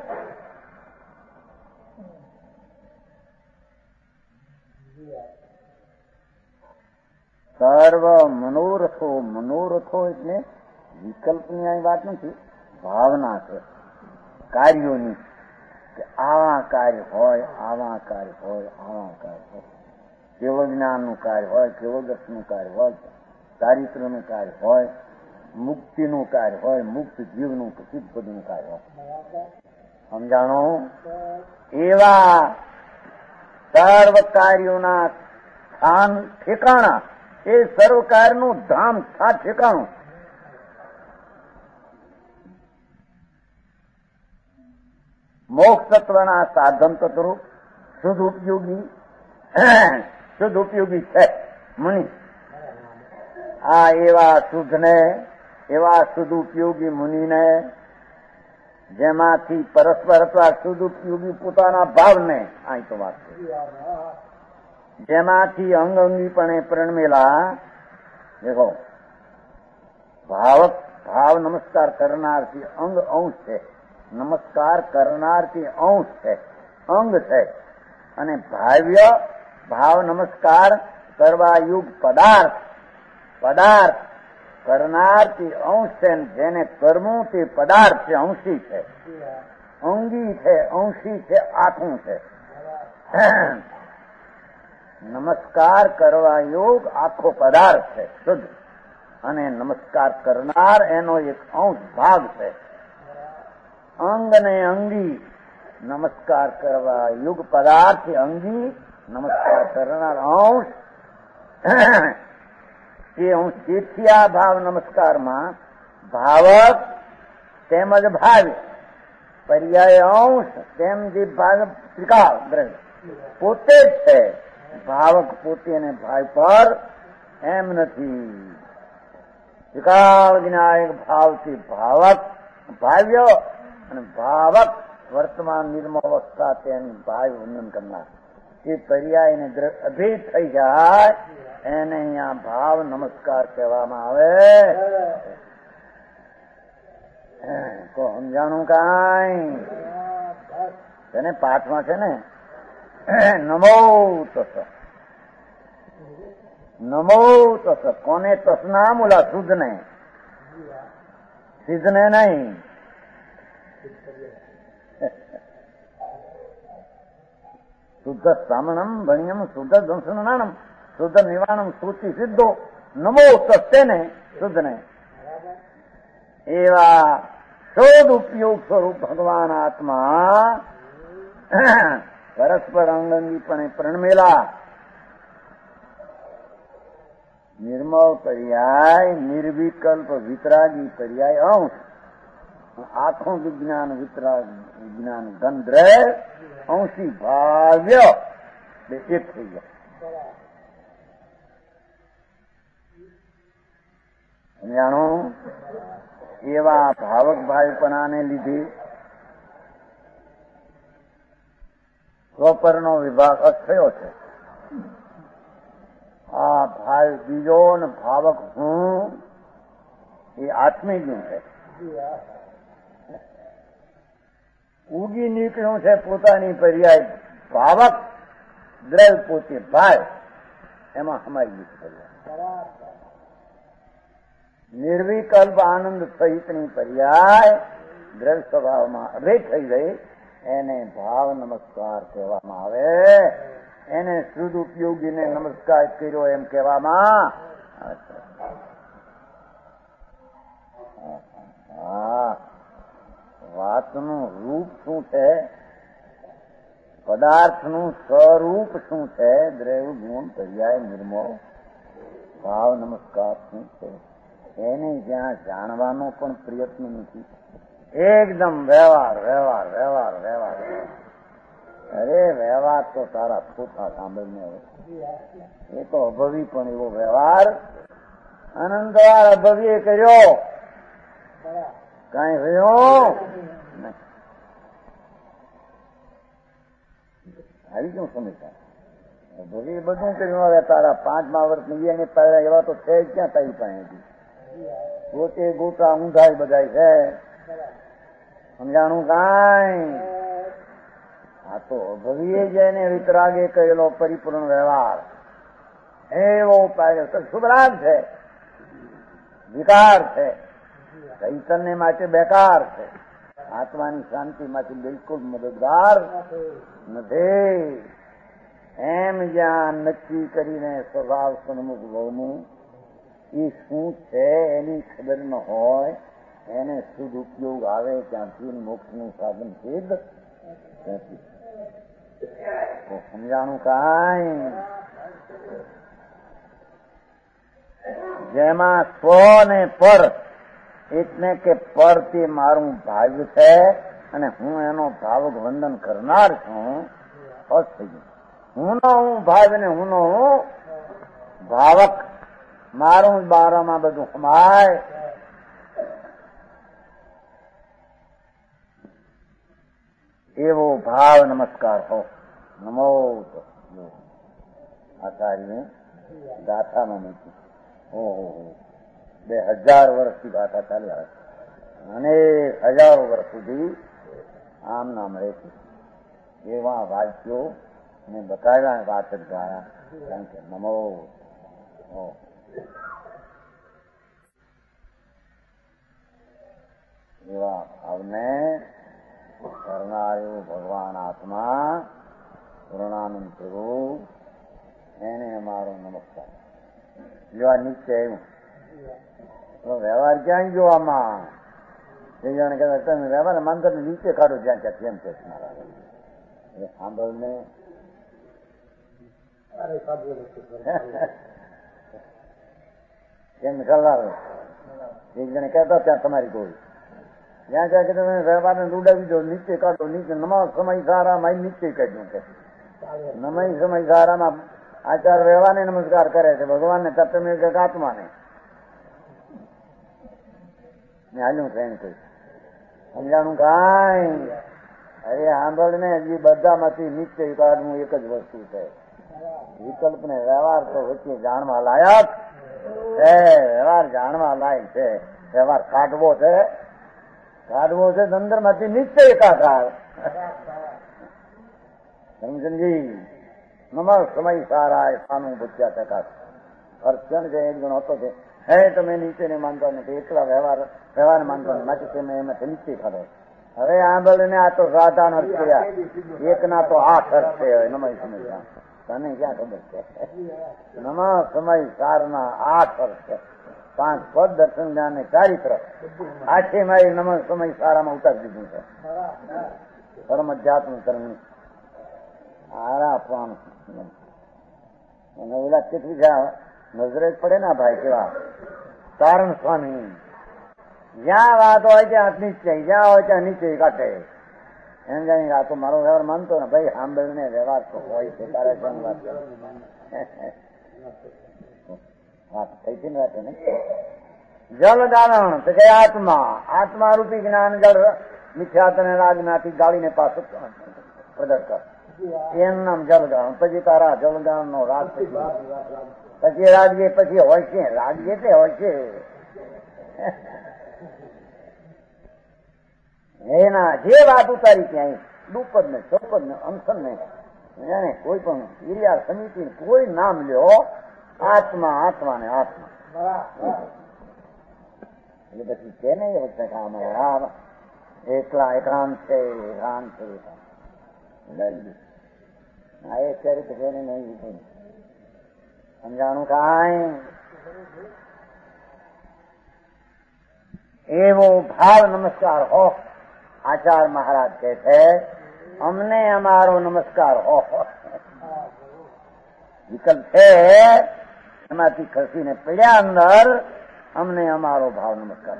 સર્વ મનોરથો. મનોરથો એટલે વિકલ્પની અહીં વાત નથી, ભાવના છે કાર્યોની કે આવા કાર્ય હોય આવા કાર્ય હોય આવા કાર્ય હોય. કેવળ જ્ઞાનનું કાર્ય હોય, કેવળ દર્શનનું કાર્ય હોય, ચારિત્રનું કાર્ય હોય, મુક્તિનું કાર્ય હોય, મુક્ત જીવનું સિદ્ધપદનું કાર્ય હોય. સમજાણો? એવા સર્વ કાર્યોના સ્થાન ઠેકાણા એ સર્વ કાર્યનું ધામ સ્થાન ઠેકાણું. મોક્ષ તત્વના સાધન તત્વ સદુપયોગી સદુપયોગી છે મુનિ. આ એવા શુદ્ધને એવા સદુપયોગી મુનિને જેમાંથી પરસ્પર અથવા સદુપયોગી પોતાના ભાવને અહીં તો વાત છે જેમાંથી અંગ અંગીપણે પ્રણમેલા. દેખો ભાવક ભાવ નમસ્કાર કરનારથી અંગ અંશ છે, નમસ્કાર કરનારથી અંશ છે, અંગ છે. અને ભાવ્ય ભાવ નમસ્કાર કરવા યુગ પદાર્થ પદાર્થ કરનારથી અંશ છે. જેને કરવું તે પદાર્થ છે, અંશી છે, અંગી છે, અંશી છે, આખું છે. નમસ્કાર કરવા યોગ આખો પદાર્થ છે શુદ્ધ, અને નમસ્કાર કરનાર એનો એક અંશ ભાગ છે. અંગ ને અંગી નમસ્કાર કરવા યુગ પદાર્થ અંગી નમસ્કાર કરનાર અંશ. એ અંશ તેથી આ ભાવ નમસ્કારમાં ભાવક તેમજ ભાવ્ય પર્યાય અંશ તેમ જે ભાવ ત્રિકાળ ગ્રહ પોતે જ છે. ભાવક પોતે ને ભાવ પર એમ નથી. ત્રિકાળ વિનાયક ભાવથી ભાવક ભાવ્ય અને ભાવક વર્તમાન નિર્મળ અવસ્થા તેની ભાવ વંદન કરનાર એ પર્યાયને અભેદ થઈ જાય એને અહીંયા ભાવ નમસ્કાર કહેવામાં આવે. તો સમજાણું કાંઈ તેને પાઠમાં છે ને નમો તસ. નમો તસ કોને તસ નામ ઓલા શુદ્ધ ને સિદ્ધ ને નહીં. શુદ્ધ સામણમ ભણ્યમ શુદ્ધ દંશનાણમ શુદ્ધ નિવાણમ શ્રુતિ સિદ્ધો નમો તસ્તે ને શુદ્ધ ને એવા શોધ ઉપયોગ સ્વરૂપ ભગવાન આત્મા પરસ્પર અંગંગીપણે પ્રણમેલા નિર્મળ પર્યાય નિર્વિકલ્પ વિતરાગી પર્યાય અંશ આખું વિજ્ઞાન વિતરાગ વિજ્ઞાન ગંધ્ર અંશી ભાવ્ય બે એક થઈ ગયા. જાણો એવા ભાવક ભાઈપણાને લીધે સ્વપરનો વિભાગ થયો છે. આ ભાઈ બીજો ને ભાવક હું એ આત્મી ગુણ છે. ઉગી નીકળ્યું છે પોતાની પર્યાય ભાવક દ્રવ પોતે ભાઈ એમાં અમારી પર્યાય નિર્વિકલ્પ આનંદ સહિતની પર્યાય દ્રવ સ્વભાવમાં અભેદ થઈ ગઈ એને ભાવ નમસ્કાર કહેવામાં આવે. એને શુદ્ધ ઉપયોગીને નમસ્કાર કર્યો એમ કહેવામાં હા. વાતનું રૂપ શું છે, પદાર્થનું સ્વરૂપ શું છે, દ્રવ ગુણ પર્યાય નિર્મળ ભાવ નમસ્કાર શું છે એને જ્યાં જાણવાનો પણ પ્રયત્ન નથી. એકદમ વ્યવહાર વ્યવહાર વ્યવહાર વ્યવહાર. અરે વ્યવહાર તો તારા પોતા સાંભળીને એ તો અભવી પણ એવો વ્યવહાર અનંતવાર અભવીએ કર્યો કઈ થયો આવી કેમ સમજતા? અભવી બધું કર્યું. હવે તારા પાંચમા વર્ષની એને પહેલા એવા તો છે જ ક્યાં તારી પાસેથી પોતે ગોટા ઊંધાઈ બધા છે. સમજાણું કાંઈ? આ તો અભવીએ જ એને વિતરાગે કહેલો પરિપૂર્ણ વ્યવહાર એવો પાડ્યો શુભરાગ છે, વિકાર છે, ચૈતન્ય માટે બેકાર છે, આત્માની શાંતિ માટે બિલકુલ મદદગાર નથી. એમ જ્યાં નક્કી કરીને સ્વભાવ સન્મુખ હોવું એ શું છે એની ખબર ન હોય એને શુદ્ધ ઉપયોગ આવે ત્યાંથી મોક્ષનું સાધન સિદ્ધ નથી. તો સમજાણું કાંઈ? જેમાં સ્વ ને પર એટલે કે પર તે મારું ભાવ્ય છે અને હું એનો ભાવક વંદન કરનાર છું. હું નો હું ભાવ્ય ને હું નો હું ભાવક મારું બારામાં બધું સમાય. એવો ભાવ નમસ્કાર હો. નમો આચાર્ય ગાથામાં મૂકી. ઓહો બે હજાર વર્ષથી ગાથા ચાલ્યા અને હજારો વર્ષ સુધી આમ નામ રહેતું. એવા વાક્યો ને બતાવ્યા વાચક દ્વારા. કારણ કે નમો એવા ભાવને કરનારો ભગવાન આત્મા પૂર્ણાનંદ પ્રભુ જો આ નીચે આવ્યું વ્યવહાર ક્યાં ગયો આમાં? એ જાણે કહેતા તમે વ્યવહાર માનતો નીચે કાઢો જ્યાં ક્યાં કેમ છે મારા સાંભળ ને કેમ કલાવે એક જણે કહેતા ત્યાં તમારી કોઈ જ્યાં જ્યાં કે તમે વ્યવહારને ઉડાવી દો નીચે કાઢો નીચે નમા સમય સારામાં નીચે કાઢ્યું કે નમય સમય સારામાં આચાર વ્યવહારને નમસ્કાર કરે છે ભગવાનને તત્વને આત્માને હાલ્યું છે એને કોઈ સમજાણું કાંઈ અરે સાંભળ ને હજી બધામાંથી નિશ્ચય કાઢવું એક જ વસ્તુ છે. વિકલ્પ ને વ્યવહાર તો વચ્ચે જાણવા લાયક છે. વ્યવહાર જાણવા લાયક છે. વ્યવહાર કાઢવો છે કાઢવો છે અંદર માંથી નિશ્ચય કાઢાર સમજી નમઃ સમય સારા સાનું બુદ્ધ્યા ટકા અર્ચન છે એક જણ હતો છે હે તમે નીચે ને માનતો નથી એકલા વ્યવહાર વ્યવહાર માનતો નથી માટે તમે એમાંથી નીચે કાઢો. હવે આંબળ ને આ તો સાધારણ અર્થ કર્યા એક ના તો આઠ અર્થ છે નમઃ સમય તને ક્યાં ખબર છે? નમઃ સમય સાર ના આઠ અર્થ છે. પાંચ પદ દર્શન જ્ઞાન ને ચારિત્ર આખી મારી નમઃ સમય સારામાં ઉતારી દીધું છે. પરમ અધ્યાત્મ કરવું આરા આપવાનું ઓલા કેટલી નજરે પડે ને ભાઈ કેવા તારણ સ્વામી જ્યાં વાત હોય ત્યાં નીચે જ્યાં હોય ત્યાં નીચે કાઢે એમ જાણી આ તો મારો વ્યવહાર માનતો ને ભાઈ સાંભળ ને વ્યવહાર તો હોય છે તારે વાત વાત થઈ છે ને વાત ને જલ દારણ તો કે આત્મા આત્મા રૂપી જ્ઞાન જળ મિથ્યાત અને રાજનાથી ગાળીને પાછું પ્રદર્શ કર એમ નામ જલગાણ. પછી તારા જલગાણ નો રાગ પછી રાજ્ય પછી હોય છે રાજ્ય એટલે હોય છે એના જે વાત ઉતારી ત્યાં ડુપદ ને ચોપદ ને અંસન ને એને કોઈ પણ ક્રિયા સમિતિ કોઈ નામ લ્યો આત્મા આત્મા ને આત્મા એટલે પછી કે નહીં વખતે કામ એકલા એકાંત છે એકાંત છે હા એ ચરિત્ર છે ને નહીં સમજાણું કાંઈ એવો ભાવ નમસ્કાર હો. આચાર મહારાજ કહે છે અમને અમારો નમસ્કાર હો. વિકલ્પ છે એમાંથી ખસીને પડ્યા અંદર અમને અમારો ભાવ નમસ્કાર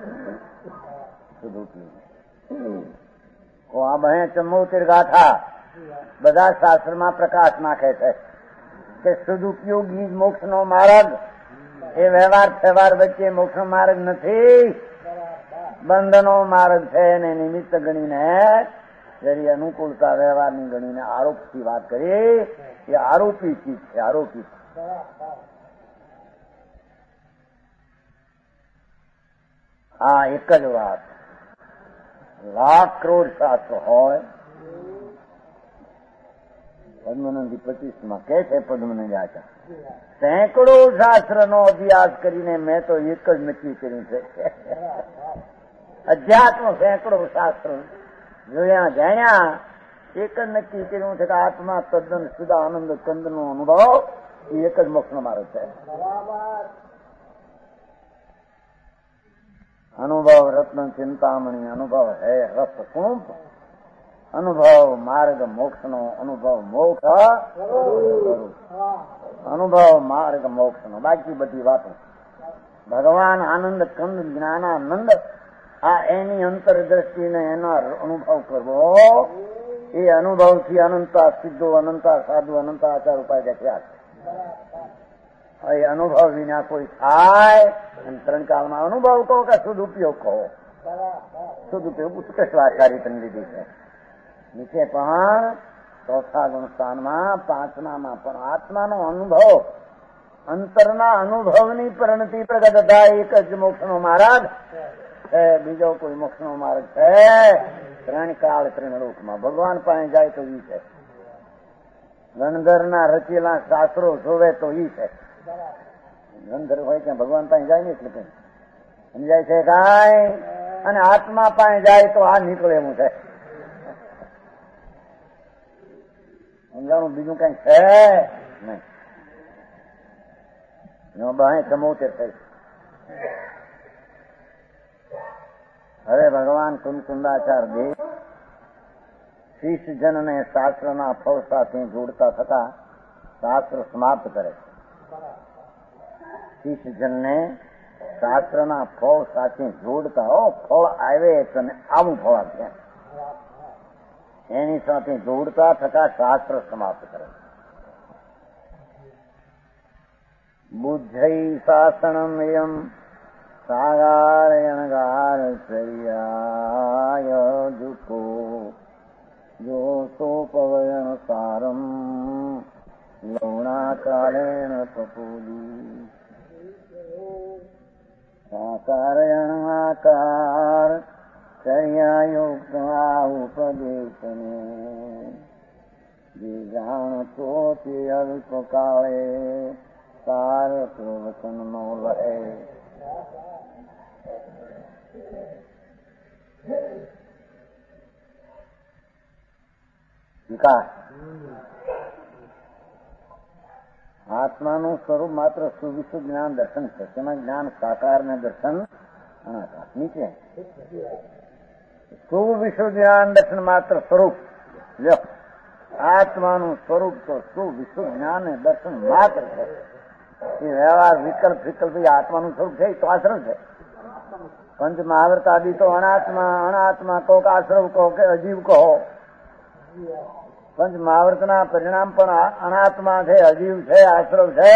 આ બહે ચમોતેર ગાથા બધા શાસ્ત્રમાં પ્રકાશ નાખે છે કે સદુપયોગી મોક્ષ નો માર્ગ એ વ્યવહાર વ્યવહાર વચ્ચે મોક્ષ નો માર્ગ નથી બંધનો માર્ગ છે ને નિમિત્ત ગણીને જરી અનુકૂળતા વ્યવહારની ગણીને આરોપથી વાત કરી એ આરોપી ચીજ છે. આરોપી હા એક જ વાત લાખ કરોડ શાસ્ત્ર હોય પદ્મનંદી પચીસ માં કે છે પદ્મનંદી આચાર સેંકડો શાસ્ત્ર નો અભ્યાસ કરીને મેં તો એક જ નક્કી કર્યું છે અધ્યાત્મ સેંકડો શાસ્ત્ર જોયા જાણ્યા એક જ નક્કી કર્યું છે કે આત્મા તદ્દન સુધા આનંદ કંદ નો અનુભવ એ એક જ મોક્ષ નો માર્ગ છે. અનુભવ રત્ન ચિંતામણી અનુભવ હે રસ કુંભ અનુભવ માર્ગ મોક્ષ નો અનુભવ મોક્ષ અનુભવ માર્ગ મોક્ષ નો બાકી બધી વાતો ભગવાન આનંદ કંદ જ્ઞાનાનંદ આ એની અંતરદ્રષ્ટિને એનો અનુભવ કરવો એ અનુભવથી અનંતા સિદ્ધો અનંતા સાધુ અનંતા આચાર ઉપાય દેખ્યા છે. એ અનુભવ વિના કોઈ થાય અને ત્રણ કાળમાં અનુભવ કહો કે સદુપયોગ કહો. સદુપયોગ ઉત્કૃષ્ટાચારી તને લીધી છે. નીચે પણ ચોથા ગુણસ્થાનમાં પાંચમામાં પણ આત્માનો અનુભવ અંતરના અનુભવની પરિણતિ પ્રગટ થાય એક જ મોક્ષનો માર્ગ છે. બીજો કોઈ મોક્ષનો માર્ગ છે ત્રણ કાળ ત્રણ લોકમાં ભગવાન પાસે જાય તો ઈ છે. ગણધરના રચેલા શાસ્ત્રો જોવે તો ઈ છે. ગણધર હોય ત્યાં ભગવાન પાસે જાય ને એટલે કઈ સમજાય છે કાંઈ અને આત્મા પાસે જાય તો આ નીકળે એવું છે. સમજાણું બીજું કઈ છે નહીં. એમાં બાય ચમોતેર થઈ. હવે ભગવાન કુમકુંદાચાર દેવ શિષ્યજનને શાસ્ત્રના ફળ સાથે જોડતા થતા શાસ્ત્ર સમાપ્ત કરે. શિષ્યજનને શાસ્ત્રના ફળ સાથે જોડતા હો ફળ આવે અને આવું ફળ આપે એની સાથે જોડતા થતા શાસ્ત્ર સમાપ્ત કરે. બુદ્ધૈ શાસનમ એમ સાગારયણગાર ચર્યાય જુકો જો સોપવયણ સારમ લૌણાકારેણ પપોલી. સાકારયણાકાર ચર્યાયુક્ત આ ઉપદેશને જે જાણતો તે અલ્પકાળે સાર પ્રવચનનો લહે. વિકાસ આત્માનું સ્વરૂપ માત્ર સુવિશુદ્ધ જ્ઞાન દર્શન છે. તેમાં જ્ઞાન સાકાર ને દર્શન નીચે સુવિશુદ્ધ જ્ઞાન દર્શન માત્ર સ્વરૂપ. આત્માનું સ્વરૂપ તો સુવિશુદ્ધ જ્ઞાન ને દર્શન માત્ર છે. એ વ્યવહાર વિકલ્પ વિકલ્પ આત્માનું સ્વરૂપ છે તો આશ્રમ છે. પંચ મહાવ્રત આદિ તો અનાત્મા અનાત્મા કહો કે આશ્રવ કહો કે અજીવ કહો. પંચ મહાવ્રતના પરિણામ પણ અનાત્મા છે, અજીવ છે, આશ્રવ છે.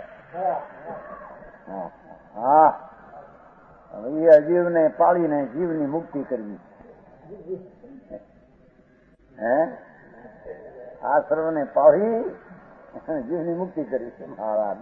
હા હવે એ અજીવને પાળીને જીવની મુક્તિ કરવી. હે આશ્રવને પાળી જીવની મુક્તિ કરવી છે. મહારાજ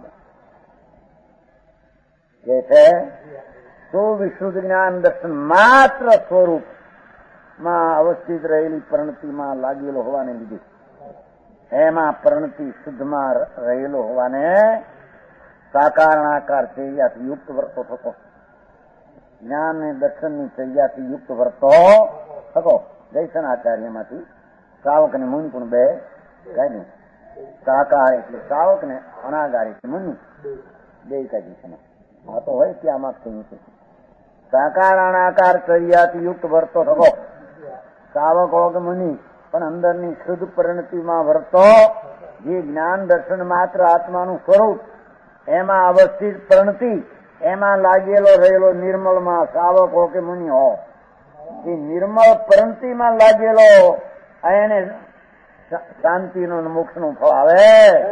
કે છે સુવિશુદ્ધ જ્ઞાન દર્શન માત્ર સ્વરૂપ માં અવસ્થિત રહેલી પ્રણતિમાં લાગેલો હોવાને લીધે એમાં પ્રણતિ શુદ્ધમાં રહેલો હોવાને સાકારણાકાર ચર્યાથી યુક્ત વર્તો થતો. જ્ઞાન ને દર્શનની ચર્યાથી યુક્ત વર્તો થતો. દર્શનાચાર્યમાંથી શ્રાવક ને મુનિ પણ બે કાઢી. સાકાર એટલે શ્રાવક ને અનાગાર એટલે મુનિ બે કાઢી છે. આ તો હોય ત્યાં માં થયું છે. સાકારણાકાર ચર્યાથી યુક્ત વર્તો થતો. શ્રાવક હો કે મુનિ પણ અંદરની શુદ્ધ પરિણતિમાં વર્તો જે જ્ઞાન દર્શન માત્ર આત્માનું સ્વરૂપ એમાં અવસ્થિત પરિણતિ એમાં લાગેલો રહેલો નિર્મળમાં શ્રાવક હો કે મુનિ હો એ નિર્મળ પરિણતિમાં લાગેલો એને શાંતિનું મોક્ષનું ફળ આવે.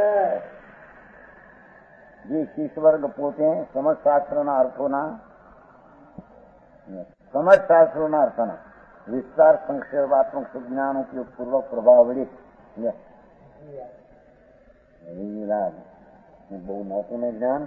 જે શિષ્યવર્ગ પોતે સમજશાસ્ત્રના અર્થોના સમજશાસ્ત્રોના અર્થોના વિસ્તાર સંક્ષેપાત્મક સુજ્ઞાન ઉપયોગ પૂર્વક પ્રભાવ વળી બહુ મોટું ને જ્ઞાન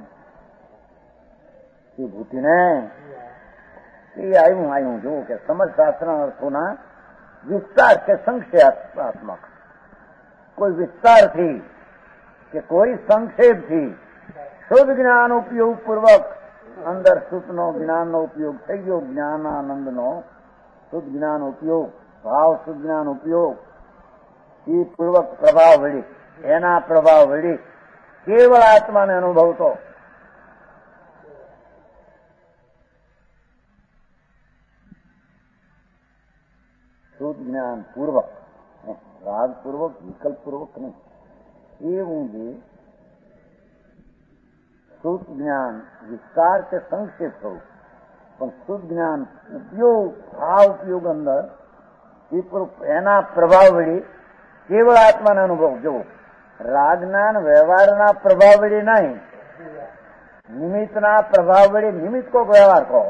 એ ભૂતિને એ આવ્યું આવ્યું જોવું કે સમજશાસ્ત્રના અર્થોના વિસ્તાર કે સંક્ષેપાત્મક કોઈ વિસ્તારથી કે કોઈ સંક્ષેપથી શુદ્ધ જ્ઞાન ઉપયોગ પૂર્વક અંદર શુદ્ધનો જ્ઞાનનો ઉપયોગ થઈ ગયો. જ્ઞાનાનંદનો શુદ્ધ જ્ઞાન ઉપયોગ ભાવ શુદ્ધ જ્ઞાન ઉપયોગ એ પૂર્વક પ્રભાવ વળી એના પ્રભાવ વળી કેવળ આત્માને અનુભવતો શુદ્ધ જ્ઞાન પૂર્વક રાગ પૂર્વક વિકલ્પ પૂર્વક નહીં એવું જે શુદ્ધ જ્ઞાન વિસ્તાર કે સંક્ષેપ થવું પણ શુદ્ધ જ્ઞાન ઉપયોગ ભાવ ઉપયોગ અંદર એના પ્રભાવ વળી કેવળ આત્માનો અનુભવ જવો. રાગના વ્યવહારના પ્રભાવ વળી નહીં, નિમિત્તના પ્રભાવ વળી નિમિત્ત કો વ્યવહાર કહો.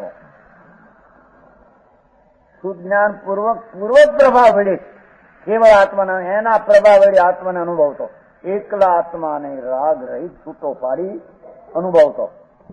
શુદ્ધ જ્ઞાન પૂર્વક પૂર્વક પ્રભાવ વળી કેવળ આત્માના એના પ્રભાવ વળી આત્માને અનુભવતો. એકલા આત્માને રાગ રહિત છૂટો પાડી અનુભવતો.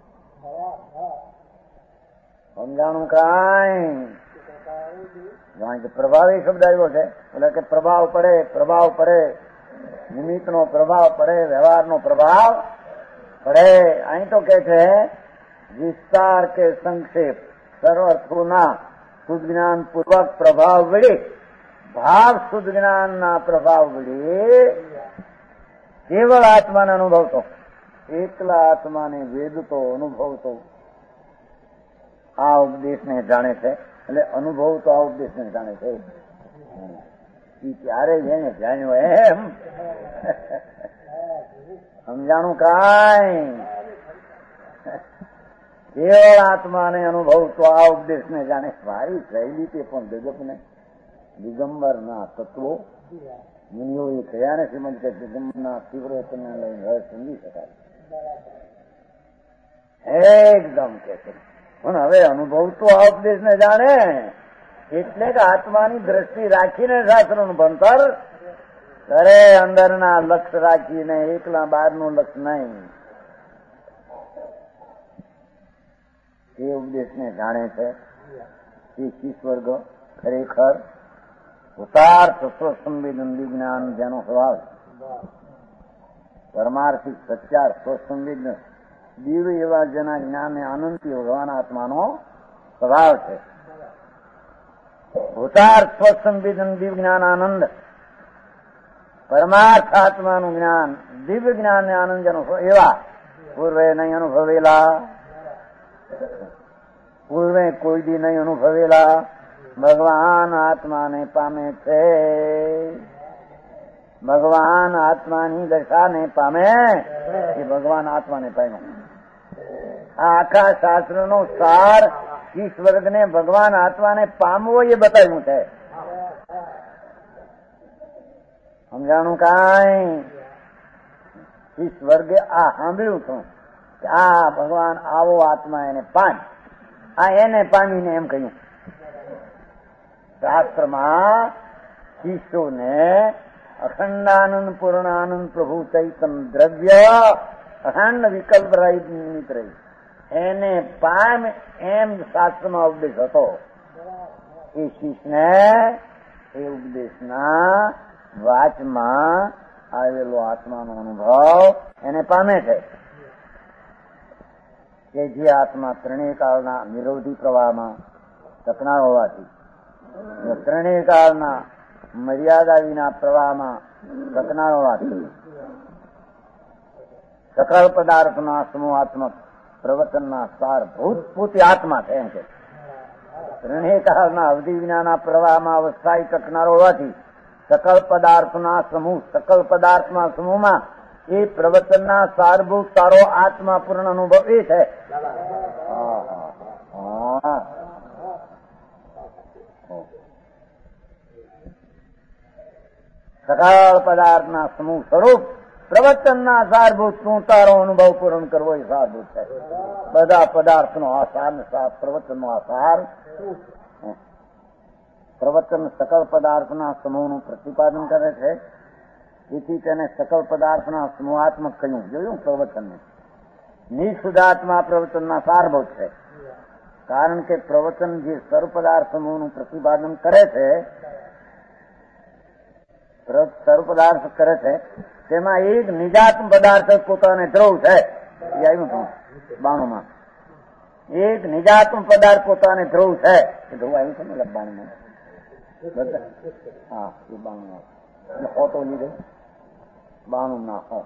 સમજાણું કાંઈ કારણ કે પ્રભાવી શબ્દ આવ્યો છે એટલે કે પ્રભાવ પડે પ્રભાવ પડે નિમિત્તનો પ્રભાવ પડે વ્યવહારનો પ્રભાવ પડે. અહીં તો કે છે વિસ્તાર કે સંક્ષેપ સર્વ અર્થોના શુદ્ધ જ્ઞાન પૂર્વક પ્રભાવ વળી ભાવ શુદ્ધ જ્ઞાનના પ્રભાવ વળી કેવળ આત્માને અનુભવતો. એકલા આત્માને વેદતો અનુભવતો આ ઉપદેશને જાણે છે. એટલે અનુભવ તો આ ઉપદેશને જાણે છે. એ ત્યારે જેને જાણ્યો એમ સમજાણું કાંઈ કેવળ આત્માને અનુભવ તો આ ઉપદેશને જાણે. મારી શૈલી તે પણ જગતને દિગંબરના તત્વો મુનિઓએ કયા ને શ્રીમંત કે દિગંબરના તીવ્રતને લઈને સમજી શકાય એકદમ કે છે. પણ હવે અનુભવ તો આ ઉપદેશને જાણે એટલે કે આત્માની દ્રષ્ટિ રાખીને શાસ્ત્રનું ભણતર કરે, અંદરના લક્ષ્ય રાખીને એકલા બહારનું લક્ષ્ય નહીં. એ ઉપદેશને જાણે છે એ શિષ્વર્ગ ખરેખર ઉતાર્થ સ્વસંવેદન વિજ્ઞાન જેનો સ્વભાવ પરમાર્થિક સચ્ચાર સ્વસંવેદન દિવ્ય એવા જેના જ્ઞાનને અનંતી ભગવાન આત્માનો સ્વભાવ છે. ભૂતાર્થ સ્વસંવેદન દિવ્ય જ્ઞાન આનંદ પરમાર્થ આત્માનું જ્ઞાન દિવ્ય જ્ઞાન ને આનંદ જેનો એવા પૂર્વે નહીં અનુભવેલા, પૂર્વે કોઈ દી નહીં અનુભવેલા ભગવાન આત્માને પામે છે. ભગવાન આત્માની દશાને પામે એ ભગવાન આત્માને પામે. આ આખા શાસ્ત્રનો સાર ઈશ્વર્ગને ભગવાન આત્માને પામવો એ બતાવ્યું છે. સમજાણું કાંઈ? ઈશ્વર્ગે આ સાંભળ્યું છું કે આ ભગવાન આવો આત્મા એને પામ, આ એને પામીને એમ કહ્યું. શાસ્ત્રમાં શિષ્યોને અખંડાનંદ પૂર્ણાનંદ પ્રભુ ચૈતન દ્રવ્ય અખંડ વિકલ્પ રહિત નિમિત્ત રહી એને પામ એમ શાસ્ત્રમાં ઉપદેશ હતો. એ શિષ્યને એ ઉપદેશના વાચમાં આવેલો આત્માનો અનુભવ એને પામે છે કે જે આત્મા ત્રણેય કાળના નિરોધી પ્રવાહમાં સપના હોવાથી ત્રણેય કાળના મર્યાદા વિના પ્રવાહમાં સપના હોવાથી સકળ પદાર્થના સમૂહાત્મક પ્રવચનના સાર ભૂતપૂતી આત્મા છે એમ કે ત્રણેય કાળના અવધિ વિનાના પ્રવાહમાં અવસ્થાય ટકનારો હોવાથી સકળ પદાર્થના સમૂહ સકળ પદાર્થના સમૂહમાં એ પ્રવચનના સારભૂત તારો આત્મા પૂર્ણ અનુભવ એ છે. સકળ પદાર્થના સમૂહ સ્વરૂપ પ્રવચનના સારભૂત તું તારો અનુભવ પૂર્ણ કરવો એ સારભૂત છે. બધા પદાર્થનો આસાર ને પ્રવચનનો આસાર પ્રવચન સકળ પદાર્થના સમૂહનું પ્રતિપાદન કરે છે. તેથી તેને સકળ પદાર્થના સમૂહાત્મક કહ્યું. જોયું પ્રવચનને નિઃશુદ્ધાત્મા પ્રવચનના સારભૂત છે. કારણ કે પ્રવચન જે સર્વ પદાર્થ સમૂહનું પ્રતિપાદન કરે છે, સર્વ પદાર્થ કરે છે તેમાં એક નિજાત્મ પદાર્થ પોતાને ધ્રુવ છે. એ આવ્યું હતું બાણુમાં. એક નિજાત્મ પદાર્થ પોતાને ધ્રુવ છે. એ ધ્રુવ આવ્યું છે ને બાણુમાં. હા એ બાણુમાં હોતો લીધો બાણું ના હો.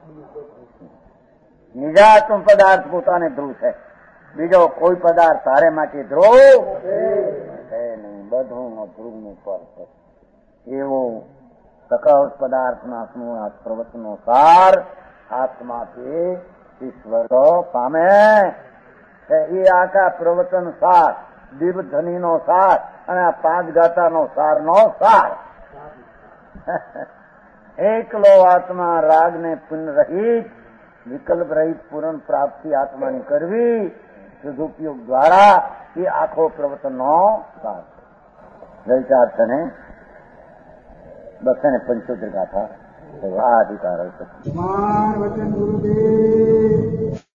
નિજાત્મ પદાર્થ પોતાને ધ્રુવ છે. બીજો કોઈ પદાર્થ તારે માટે ધ્રુવ છે નહીં. બધું ધ્રુવ નું પર છે. એવું સકળ પદાર્થના સમૂહ પ્રવચનો સાર આત્માથી ઈશ્વર પામે છે. એ આખા પ્રવચન સાર દિવ્ય ધનીનો સાર અને આ પાંચ ગાતાનો સારનો સાર. એકલો આત્મા રાગને પુનઃ રહિત વિકલ્પ રહિત પૂર્ણ પ્રાપ્તિ આત્માની કરવી સદુપયોગ દ્વારા એ આખો પ્રવચનનો સાર. જયચાર છે ને બસો ને પંચોતેર ગાથા આ અધિકાર છે.